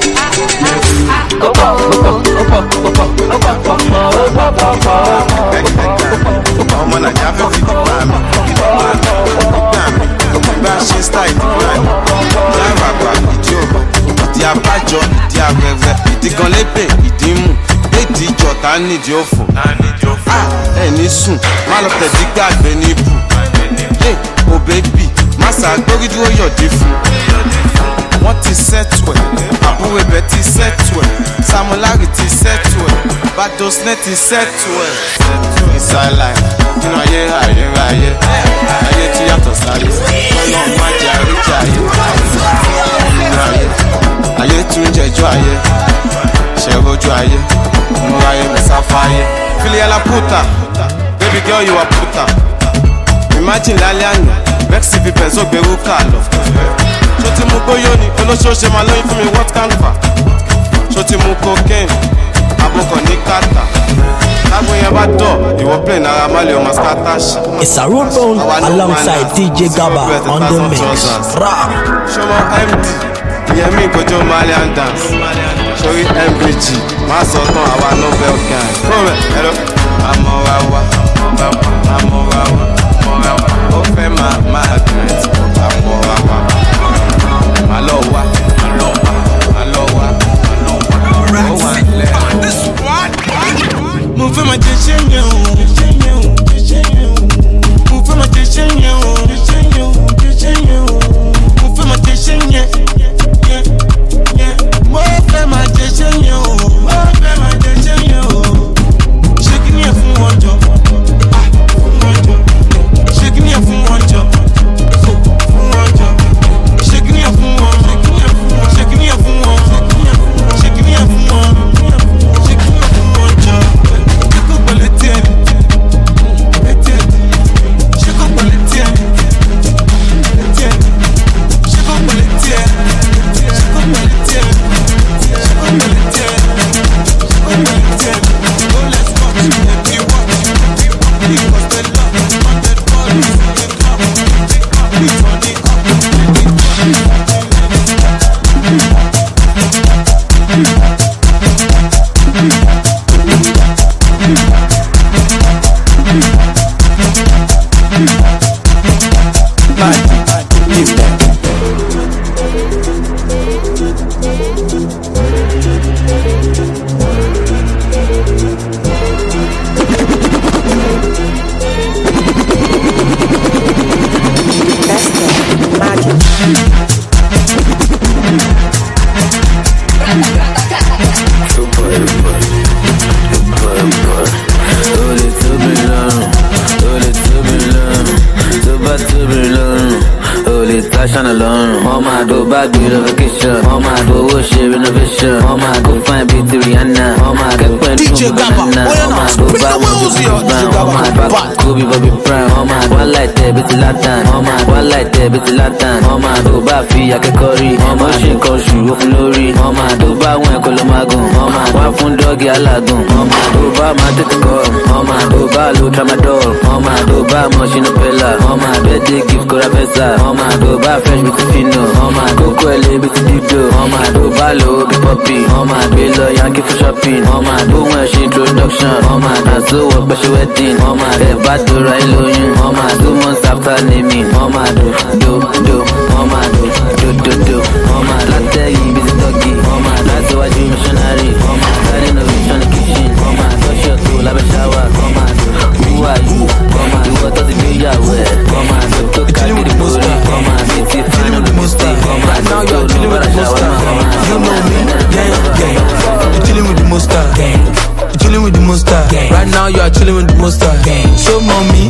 Ọmọ Nàìjíríà fẹ́ fi dìbò àmì, ìdìbò àmì, ìdìbò àmì, bá a ṣe style ìdìbò àmì, ìdí àràbà, ìdí òbò, ìdí abájọ, ìdí arẹrẹ, ìdí gan lébè, ìdí mú, ìdí ìjọta nídìí òfò. Ẹni sùn, má lọ tẹ̀dí gbàgbé níbù. Ò bébì, má ṣàgbórí dúró yọ̀dí fún. Wọ́n ti sẹ́tù ẹ̀, àbúrò ibẹ̀ ti sẹ́tù ẹ̀, Samulari ti sẹ́tù ẹ̀, Badosnet ti sẹ́tù ẹ̀. Ìsàlàyé nínú ayé ayé ayé, ayé tí yàtọ̀ sáré, ọ̀nà má jẹ́ àríjà ayé. Nínú ayé, ayé tún jẹjọ́ ayé, ṣẹ̀rọ̀jú ayé, mú ayé mẹ́sàfà ayé. Filiala puta, baby girl you are puta. Imagine lálẹ́ àná, Vexy fi pẹ̀sọ́ gbèrú kà lọ. Ṣó ti mú gbóyó ni olóṣooṣe máa lóyún fún mi what can fa? Ṣó ti mú cocaine abúkọ̀ ní kàtà? Tágbó yẹn bá dọ̀ ìwọ play náírà má lè ọmọ skatash. It's a road bone alongside D J Gabba on the mix. Rap. Ṣọmọ M D ìyẹn mi ìgbójó Malian dance. Sórí M B G má sọ tán àwa Nobel gang. Kúrò ẹ̀rọ àmọ́ wa wá àmọ́ wa wá ó fẹ́ máa máa dùn ẹ̀ tí àmọ́ wa wá. Aloha, aloha, aloha, aloha. Oh, one leg. Move my decision, move my decision, move my decision, yeah, yeah. Move my decision, move my decision. Shaking your phone, one job, ah, one job. Shaking your phone, one job, obìnrin lọ́rùn o lè tàṣán lọ́rùn. wọ́n máa do báàgì relocation, wọ́n máa do owó ṣe renovation, wọ́n máa do fine bíi ti Rihanna, wọ́n máa kẹ́pẹ́ ní banana, wọ́n máa do bá mọ́tò sí brown, wọ́n máa bá Kobe Bobby Brown, wọ́n máa wá láìtẹ́ bíi ti Latan, wọ́n máa wá láìtẹ́ bíi ti Latan, wọ́n máa do bá fi akẹ́kọ̀ọ́ rí, wọ́n máa ṣe nǹkan oṣù òfin lórí, wọ́n máa do bá àwọn ẹ̀kọ́ ló máa gùn, wọ́n máa wá fún dọ́ọ̀gì alágùn, wọ́n máa do bá máa tètè kọ́, wọ́n máa do bá lo tramadol, wọ́n máa do bá mọ̀ṣínú pẹ́lá, wọ́n máa birthday gift kóra fẹ́sà, wọ́n máa do bá fresh bíi ti fino, wọ́n máa kókó ẹ̀lẹ́ bíi ti dídò, wọ́n máa do bá lo bí pọ́pì, wọ́n máa gbé lọ yankee for shopping, wọ́n máa do wọn ṣe introduction, wọ́n máa dà sówọ́ pẹ̀ṣẹ̀ wedding, wọ́n máa tẹ̀ bá dora ìlóyún, wọ́n máa do months after naming, wọ́n máa do do do, wọ́n máa do do do do, wọ́n máa látẹ̀yìn bíi ti dọ́gì, wọ́n máa látẹ̀wájú missionary, wọ́n máa dárí innovation ní kitchen, wọ́n máa tọ́ṣọ̀ tó lábẹ́ ṣáwà, wọ́n máa do who are you, wọ́n máa do wọ́n tó ti gbé yàwó ẹ̀, wọ́n máa do tó káàkiri bóri, wọ́n máa do ti final mistake, wọ́n máa do tó ló bára ṣáwà, wọ́n máa do You're chilling with the monster. You're chilling with the monster. Right now you are chilling with the monster. So mommy,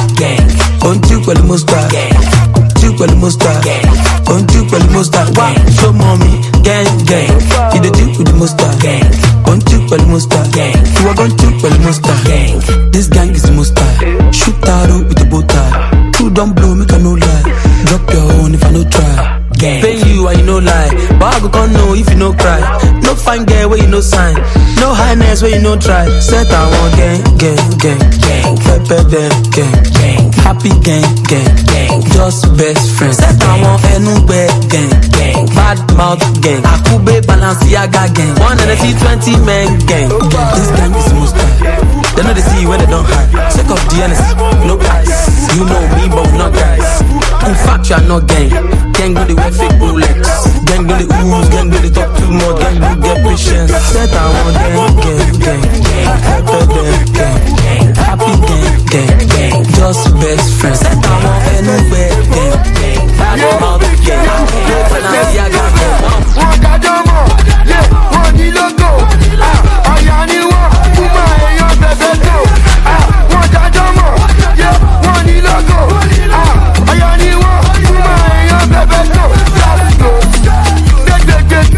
don't you call the monster? You call the monster. Don't you call the monster? Why? So mommy, gang gang. You the deal with the monster. Don't you call the monster? You are going to call the monster. This gang is the monster. Shoot arrow with the bow tie. You don't blow, make a no lie. Drop your own if I no try. Pay you and you no lie, but I go come know if you no cry. No fine girl where you no sign, no highness where you no try. Set I want gang, gang, gang, gang, pepper them, gang, gang, happy gang, gang, gang, just best friends. Set I want anywhere gang, gang, bad mouth gang, Akube Balenciaga gang, one and a see twenty men gang. This gang is most high. They know they see you when they don't hide. Check up the N S, no price. You know me, but not guys. In fact, you are not gang. Gang do the wear fake Rolex. Gang do the ooze, gang do the talk too much. Gang do get patience. Set I want gang, gang, gang, gang. Pepper them, gang, gang. Happy gang, gang, gang. Just best friends. Set I want anywhere, gang, gang. Bad mouth, gang. Balenciaga, gang. One kadomo, yeah, one di logo. Ah, ayani wa, kuma eyan bebeto. Ah, one kadomo, yeah, one di logo. Ah, ayani wa, kuma eyan bebeto. Let's go, get get get,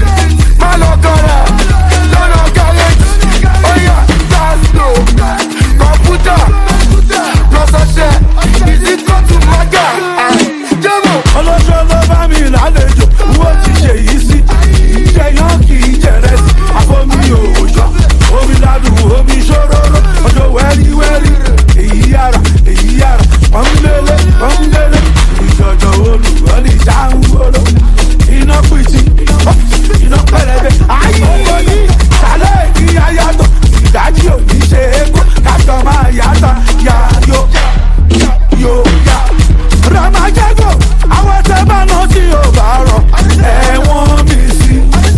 malokora, lono garage. Oh yeah, let's go. Computer, processor, is it go to Maga? Ah, Jamo. Ọlọ́jọ́ ló bá mi lálejò, wọ́n ti ṣe yìí sí. Jẹyàn kì í jẹrẹ sí, àfomi òòjọ́. Omi ládùn, omi ṣòróró, ọjọ́ wẹ́rí wẹ́rí. Èyí yára, èyí yára, pọ́nlélé, pọ́nlélé. Ìjọjọ olùwọ́lì ṣáńgbóró. Iná pìtì, iná pẹlẹbẹ. Ayé yìí, sálẹ̀ ìyá yàtọ̀. Ìdájí ò ní ṣe é kó, kàtọ́ máa yàtọ̀. Yàyò, yò, yà. Ramajago, àwọn tẹ́ bá lọ sí òbárọ̀, ẹ̀wọ̀n mi sí.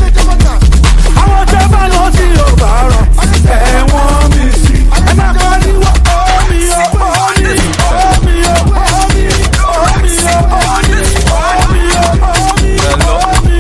Àwọn tẹ́ bá lọ sí òbárọ̀, ẹ̀wọ̀n mi sí. Ẹ máa kọ́ ní wọ́n omi o, omi, omi o, omi, omi o, omi, omi o, omi, omi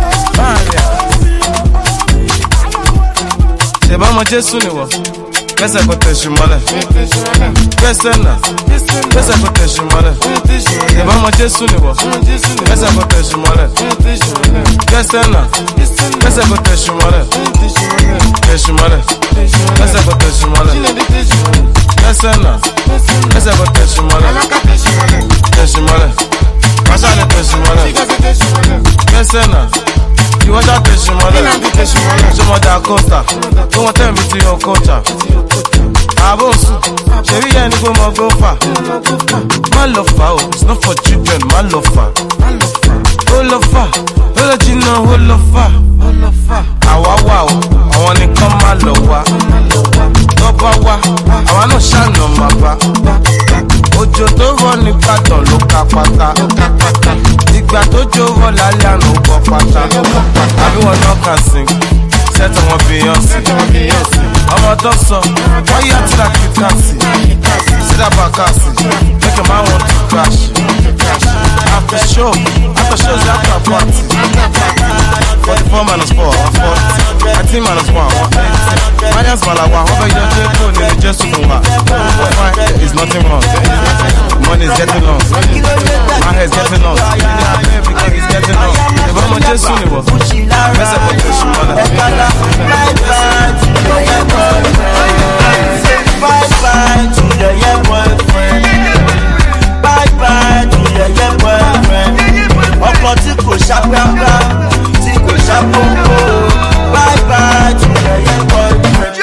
o. Ṣé bá mọ Jésù ni wọ̀? Kẹ́sẹ̀ kò tẹ̀sí mọ́lẹ̀. Kẹ́sẹ̀ náà. Kẹ́sẹ̀ kò tẹ̀sí mọ́lẹ̀. Ṣé bá mọ Jésù ni wọ̀? Kẹ́sẹ̀ kò tẹ̀sí mọ́lẹ̀. Kẹ́sẹ̀ náà. Kẹ́sẹ̀ kò tẹ̀sí mọ́lẹ̀. Tẹ̀sí mọ́lẹ̀. Kẹ́sẹ̀ kò tẹ̀sí mọ́lẹ̀. Kẹ́sẹ̀ náà. Kẹ́sẹ̀ kò tẹ̀sí mọ́lẹ̀. Tẹ̀sí mọ́lẹ̀. Pásá ni tẹ̀sí mọ́lẹ̀. Kẹ́sẹ̀ náà. Ìwọ́n ṣá tẹ̀sí mọ́lẹ̀. Ṣé mo dà kọ́ta? Kó wọ́n tẹ̀ mí ti yọ kọ́ta. Àbòsùn, ṣèrí yẹn ni kò mọ gófà. Má lọ fà o, it's not for children, má lọ fà. Ó lọ fà, ó lọ jìnnà, ó lọ fà. Àwa wà o, àwọn nìkan má lọ wá. Tọ́ba wá, àwa náà ṣàna má bá. Òjò tó rọ̀ nígbàdàn ló ká pátá. Ìgbà tó jó rọ̀ lálẹ́ àná ó bọ̀ pátá. Àbí wọn náà kà sí. Set on Beyonce. I'm a doctor. Why you acting like you can't see? See that back see. Make a man want to crash. After show, after shows after party. forty-four minus four, I'm forty. I my team minus one. Minus Malawa, how about you just go in just to fine? It's nothing wrong. Money is getting long. My hair is getting long. Everything is getting long. If I'm not just soon, it was. Mess up with the shoe. Bye bye to your boyfriend. Bye bye to your boyfriend. Bye bye to your boyfriend. Ọkọ tí kò ṣàpápá, tí kò ṣàpòpò. Bye bye to your boyfriend.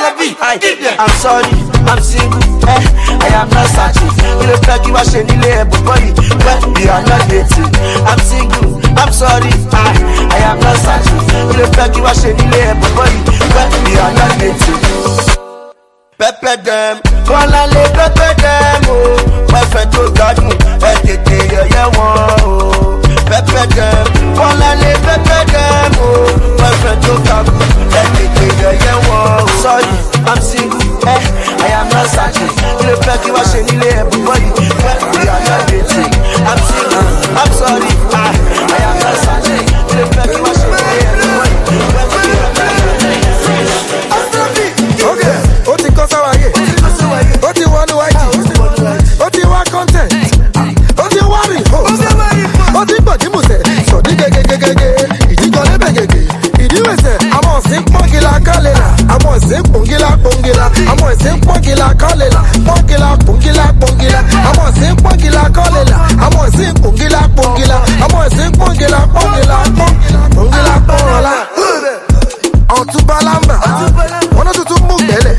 I'm sorry, I'm single, eh, I am not searching. You look like you are shaking your body, but we are not dating. I'm single, I'm sorry, I, I am not searching. You look like you are shaking your body, but we are not dating. Pepper them, call and lay pepper them, oh. Perfect to God, eh, tete, yeah, yeah, oh. Pepper them, call and lay pepper them, oh. Perfect to God, eh, tete, yeah, yeah, oh. Sorry, I'm single, eh, I am not searching. You look like you are shaking everybody, but we are not dating. I'm single, I'm sorry, I, I am not searching. You look like you are shaking everybody, but we are not dating. Okay, what you cause our here? What you want to write? What you want content? What you worry? What you body must say? So the gay gay gay gay, it is gonna be gay gay. It is say, I'm on sing pongila kalela, I'm on sing pongila pongila, I'm on sing pongila kalela, pongila pongila pongila, I'm on sing pongila kalela, I'm on sing pongila pongila, I'm on sing pongila pongila pongila pongila. On to balamba, on to to move bele.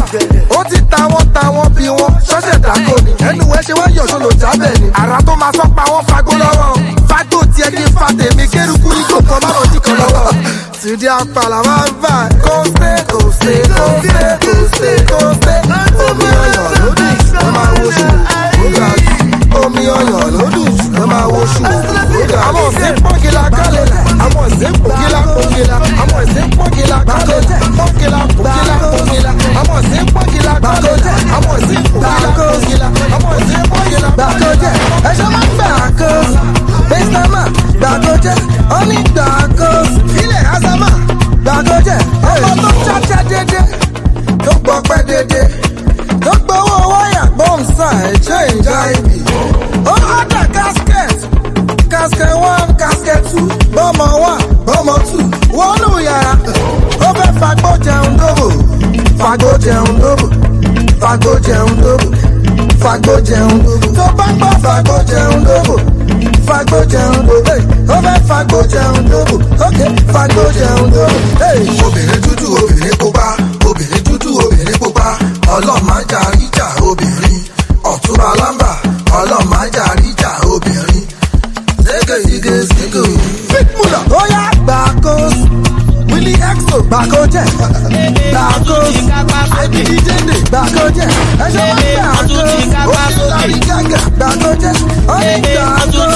Ó ti ta wọ́n ta wọ́n bí wọ́n ṣọ́ṣẹ̀ dákò ni. Ẹnu ẹ ṣe wọ́n yọ̀ ṣó lò jábẹ̀ ni. Àrà tó máa sọ pa wọ́n fagbó lọ́wọ́. Fagbó tiẹ̀ kí n fa tèmi kérukú ní kòkó má lọ jí kan lọ́wọ́. Tìdí apàlà máa ń bà. Kòsté kòsté kòsté kòsté kòsté. Omi ọyàn lódì ló máa wo ṣù. Ó ga jù. Omi ọyàn lódì ló máa wo ṣù. Ó ga jù. Àmọ̀ sí pọ́ngìlà kálẹ̀. Àmọ̀ sí pọ́ngìlà pọ́ngìlà. Àmọ̀ sí pọ́ngìlà kálẹ̀. Pọ́ngìlà pọ́ngìlà pọ́ngìlà. Àmọ̀ sí pọ́ngìlà kálẹ̀. Àmọ̀ sí pọ́ngìlà pọ́ngìlà. Àmọ̀ sí pọ́ngìlà gbàgòjẹ́. Ẹ̀ṣọ́ máa ń gbàgò. Bẹ́sítàmà gbàgòjẹ́. Ó ní gbàgò. Ilẹ̀ Azama gbàgòjẹ́. Ọmọ tó jájá dédé. Tó gbọ́ pẹ́ dédé. Tó gbowó wáyà gbọ́nsá ẹ̀jẹ̀ ìjà ibi. Ó ọ̀dà casket. Casket one, casket two. Bọ́mọ one, bọ́mọ two. Wọ́n lù yàrá. Ó fẹ́ fagbó jẹun dóbò. Fagbó jẹun dóbò. Fagbó jẹun dóbò. Fagbó jẹun dóbò. Tó bá gbọ́ fagbó jẹun dóbò. Fagbó jẹun dóbò. Ó fẹ́ fagbó jẹun dóbò. Ok, fagbó jẹun dóbò. Obìnrin dúdú, obìnrin pupa. Obìnrin dúdú, obìnrin pupa. Ọlọ́màjà ríjà obìnrin. Ọ̀túnba lámbà. Ọlọ́màjà ríjà obìnrin. Sege sege sege. Fitmula. Ó yá gbàkós. Willie Exo gbàkójẹ́. Gbàkós. Ebidi Jende gbàkójẹ́. Ẹ̀ṣọ́ wá gbàkós. Òkè Larry Gaga gbàkójẹ́. Ó ní gbàkós.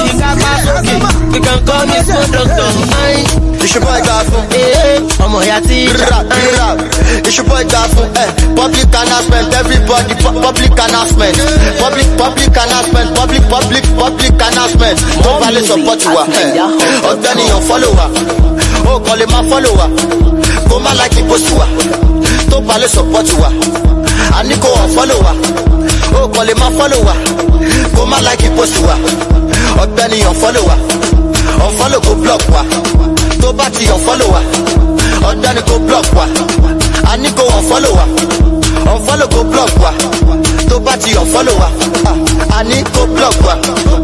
We can call me so doctor. It's your boy Gafu. Ọmọ ya ti rap rap. It's your boy Gafu. Public announcement, everybody. Public announcement. Public public announcement. Public public public announcement. Tó bá lè support wa. Ọ̀gbẹ́ni yan follower. Ó kàn lè máa follow wa. Kó má like post wa. Tó bá lè support wa. A ní kó unfollow wa. Ó kàn lè máa follow wa. Kó má like post wa. Ọ̀gbẹ́ni yan follow wa. Unfollow go block wa. Tó bá ti unfollow wa. Ọ̀gbẹ́ni go block wa. A ní kó unfollow wa. Unfollow go block wa. Tó bá ti unfollow wa. A ní kó block wa.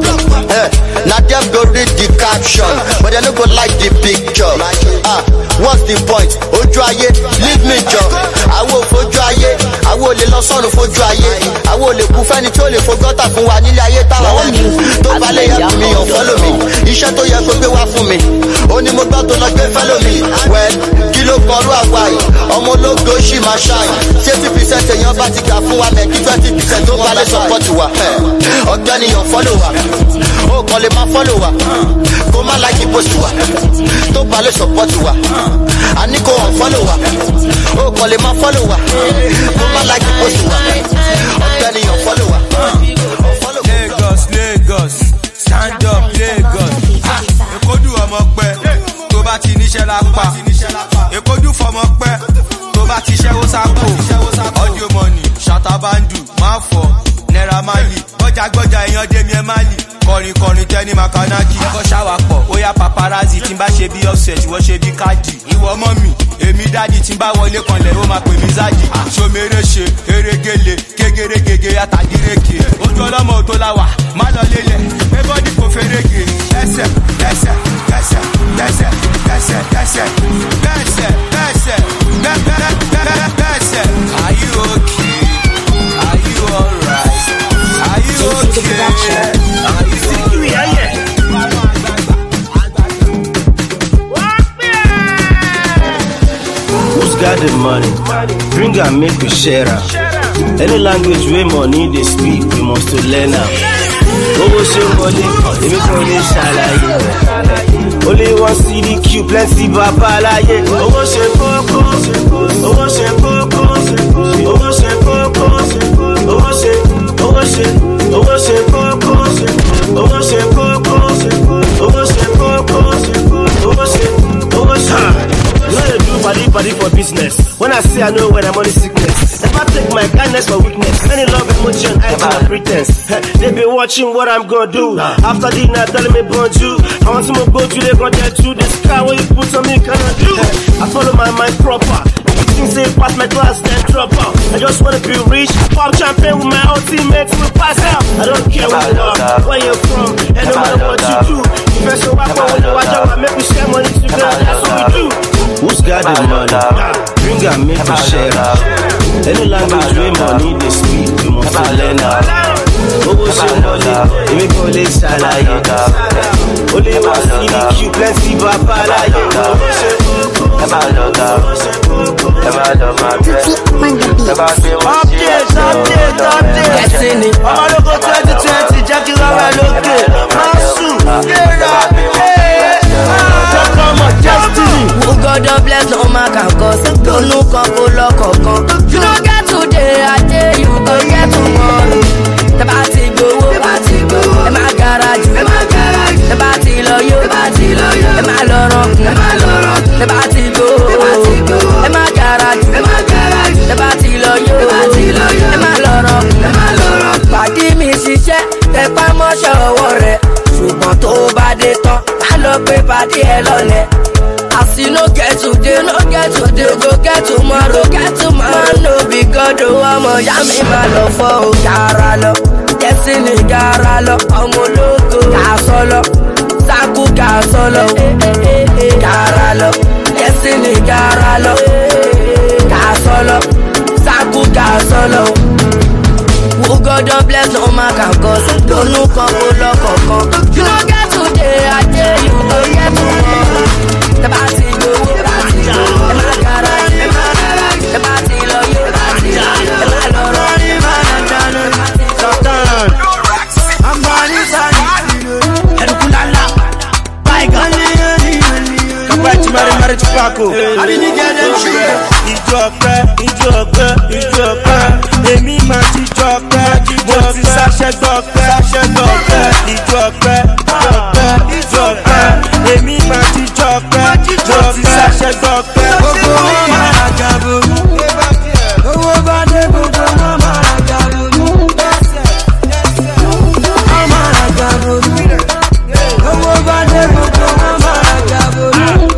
Now them go read the caption, but they no go like the picture. Ah, what's the point? Ojú ayé, leave me jọ. Àwo fojú ayé, àwo lè lọ sọ́run fojú ayé. Àwo lè kú fẹ́ni tí ó lè fogọ́tà fún wa nílé ayé táwa wà. Tó bá lè yẹ fún mi, unfollow mi. Iṣẹ́ tó yẹ kó gbé wá fún mi. Ó ní mo gbọ́ tó lọ gbé follow mi. Well, kí ló kọrú àwa yìí? Ọmọ ológo ṣì máa ṣáàyè. Eighty percent èèyàn bá ti gbà fún wa mẹ́ kí twenty percent tó bá lè support wa. Ọ̀gbẹ́ni unfollow wa. Ó kàn lè máa follow wa. Kó má like post wa. Tó bá lè support wa. A ní kó unfollow wa. Ó kàn lè máa follow wa. Kó má like post wa. Ọ̀gbẹ́ni unfollow wa. Lagos, Lagos, stand up Lagos. Èkó dùn ọmọ pẹ́, tó bá ti níṣẹ́ lápá. èkójú fọmọ pẹ́ tó bá ti ṣẹ́wó sápò audio money ṣàtàbàndù máa fọ náírà máàlì gbọ́jà gbọ́jà èèyàn dèmi ẹ̀ máàlì kọrin kọrin tẹ́ni makanaki kọ́ ṣáwà pọ̀ ó yá paparazzi tí n bá ṣe bí offset ìwọ ṣe bí káàdì ìwọ mọ́ mi èmi dáàdì tí n bá wọlé kanlẹ̀ ó máa pè mí záàdì ṣòmèrè ṣe erégele kégerégege àtàdíreke ojú ọlọ́mọ tó láwà má lọ lélẹ̀ everybody kò fẹ́rẹ́gẹ ẹsẹ̀ ẹsẹ̀ ẹsẹ̀ ẹsẹ̀ ẹsẹ̀ ẹsẹ̀ ẹsẹ̀ ẹsẹ̀ ẹsẹ̀ are you okay are you alright are you okay are you okay. Who's got the money? Bring and make we share am. Any language wey money dey speak, we must to learn am. Owó ṣe ń wọlé, èmi kò lè ṣàlàyé. Only one C D Q, plenty bàbá aláyé. Owó ṣe kókó, owó ṣe kókó, owó ṣe kókó, owó ṣe, owó ṣe, owó ṣe kókó, owó ṣe kókó, owó ṣe kókó, owó ṣe, owó ṣe. You know they do body body for business. When I say I know when I'm on the sickness, never take my kindness for weakness. Any love, emotion, I do not pretense. They be watching what I'm gonna do. After dinner, telling me bonjour. I want to go to the content to the sky. What you put on me cannot do. I follow my mind proper. Things say pass my class, then drop out. I just wanna be rich, pop champagne with my old teammates, we pass out. I don't care where you are, where you're from, and no matter what you do. If I show up when you watch out, I make we share money together, that's what we do. Who's got the money? Bring and make we share. Any language wey money dey speak, you must to learn am. Owó ṣe wọlé, èmi kò lè ṣàlàyé. Only one C D Q, plenty bàbá aláyé. Owó ṣe kókó, ẹ máa lọ ga, ẹ máa lọ máa bẹ́. Ẹ bá gbé wọ́n ṣe é. Update, update, update. Destiny. Ọmọlógo twenty twenty jẹ́ kí lọ́wọ́ ẹ lókè. Máṣù, yéra, ee. Jọ́kọ́mọ̀ Destiny. Who God don bless no man can cause. Don't look up, go lock up, come. You don't get today, I tell you, go get tomorrow. The party go, the party go. The my garage, the my garage. The party love you, the party love you. The my love, the my love. The party go, the party go. The my garage, the my garage. The party love you, the party love you. The my love, the my love. Party mi ṣiṣẹ́, tẹ pa mọ́ṣẹ́ ọwọ́ rẹ̀. Ṣùgbọ́n tó bá dé tán, má lọ pé pàdé ẹ lọ́lẹ̀. As you no get today, no get today, go get tomorrow, get tomorrow. No be God, oh, I'm a yummy man of oh, Garalo, Destiny Garalo, I'm a loco, Gasolo, Saku Gasolo, Garalo, Destiny Garalo, Gasolo, Saku Gasolo. Who God don't bless no man can cause. Don't look up, look up, you don't get today, I tell you, go get tomorrow. The party go, the party go, the my garage, the my garage, the party love you, the party love you, the my love, the my Satan, I'm born inside. And kulala, bygone. Compared to Mary Mary Tobacco, I didn't get them shit. Ìjọ ọpẹ́, ìjọ ọpẹ́, ìjọ ọpẹ́. Èmi máa ti jọ ọpẹ́, mo ti ṣàṣẹ gbọpẹ́, ṣàṣẹ gbọpẹ́. Ìjọ ọpẹ́, ìjọ ọpẹ́, ìjọ ọpẹ́. Èmi máa ti jọ ọpẹ́, mo ti ṣàṣẹ gbọpẹ́. Gbogbo wọn máa jábọ̀, owó bá dé gbogbo wọn máa jábọ̀. Wọ́n máa jábọ̀, owó bá dé gbogbo wọn máa jábọ̀.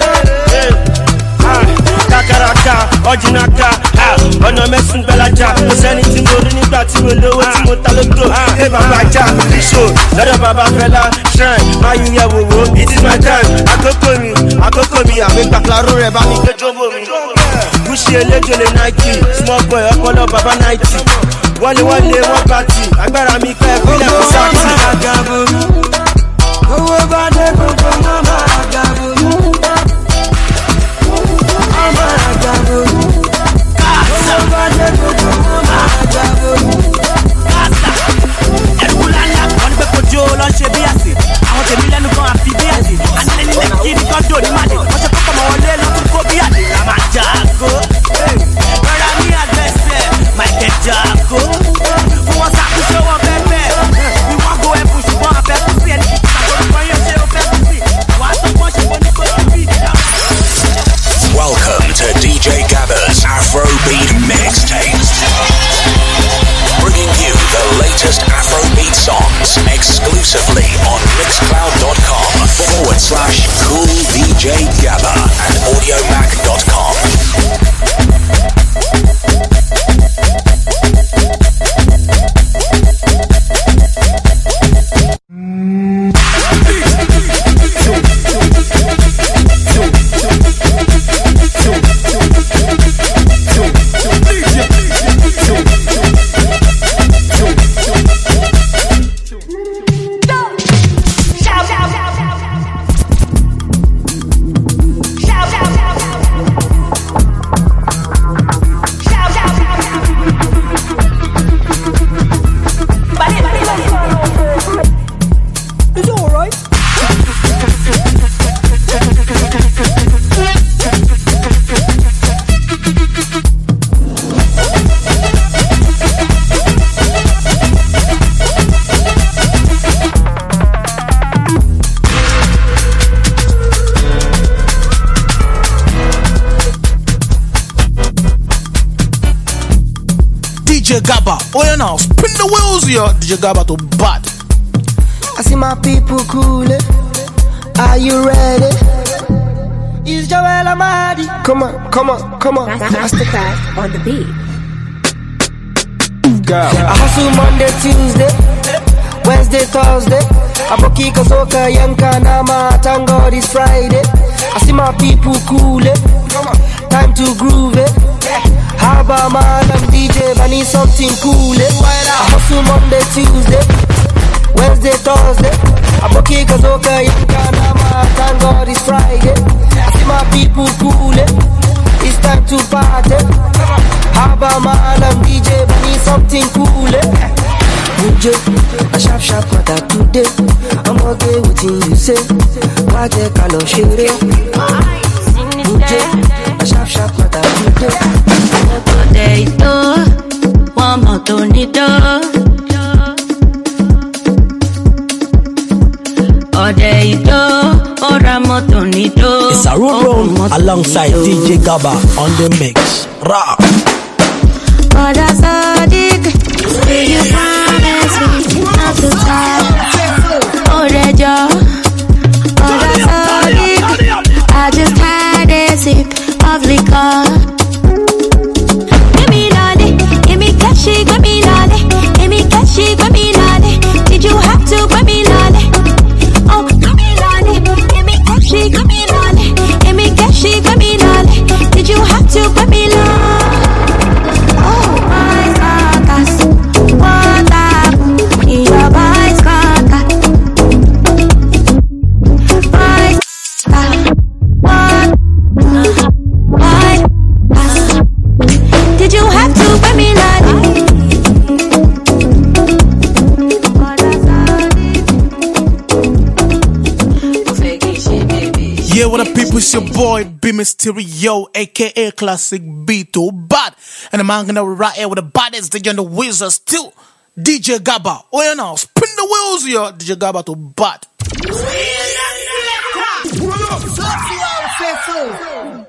Kakaraka, ọ̀jìnàka, ọ̀nà mẹ́sùn gbẹ́lájà. Kò sẹ́ni tí mo rí nígbà tí mo lówó tí mo ta lóko. Ẹ bàbá ajá, ìṣó, lọ́dọ̀ bàbá Fẹlá, shrine, máa yún yẹ wòwò. It is my time, àkókò mi, àkókò mi. Àmì gbàgbárò rẹ̀ bá mi gbé jóbó mi. Gúúsì eléjòlè Nike, small boy ọpọlọ bàbá náìtì. Wọlé wọlé wọ́n bá tì, agbára mi pẹ́ fílẹ̀ fún sáàtì. Owó bá dé gbogbo mọ́ máa gàbó. Ọmọ àgàbó. Owó bá dé gbogbo mọ́ máa gàbó. Ẹ̀rù lálá, wọ́n ní pé kojú lọ ṣe bí àsè. Àwọn tèmi lẹ́nu kan àfi bí àsè. Ànílẹ̀ nílẹ̀ kí ni kọ́ńdò ní màdé. Wọ́n ṣe kọ́kọ́ mọ́ wọlé lọ́tún kó bí àdé. Àmà jágo. Rọra ní àgbẹ̀sẹ̀, Michael Jago. Fún wọn sàkóso wọn bẹ́ẹ̀ bẹ́ẹ̀. We wan go ẹ̀fún ṣùgbọ́n abẹ́kú now, spin the wheels here. D J Gaba to bad. I see my people cool. Are you ready? It's Joel Amadi. Come on, come on, come on. Masterclass on the beat. I hustle Monday, Tuesday, Wednesday, Thursday. I boki kazoka yanka nama. Thank God it's Friday. I see my people cool. Time to groove it. How about man, I'm D J, I need something cool. I hustle Monday, Tuesday, Wednesday, Thursday. I boki kazoka yanka nama. Thank God it's Friday. I see my people cool. It's time to party. How about man, I'm D J, I need something cool. Mujo, a sharp sharp matter today. I'm okay with you say. Why they call us share? Mujo, a sharp sharp matter today. Potato, one more tornado. Potato, or a motornado. It's a road round alongside D J Gaba on the mix. Rock. But I saw dig. Will you promise me not to talk? Oh, that y'all. But I saw dig. I just had a sip of liquor. Give me lolly, give me cashy, give me lolly, give me cashy, give me lolly. Did you have to give me lolly? Oh, give me lolly, give me cashy, give me lolly, give me cashy, give me lolly. Did you have to give me lolly? Oh, my God, what happened? Your boy's contact. My God, what? Why? Did you have to put me like? Yeah, what up, people? It's your boy B Mysterio, aka Classic B too bad, and I'm gonna right here with the baddest, the young wizards too. D J Gaba, oh yeah now, spin the wheels here. D J Gaba too bad.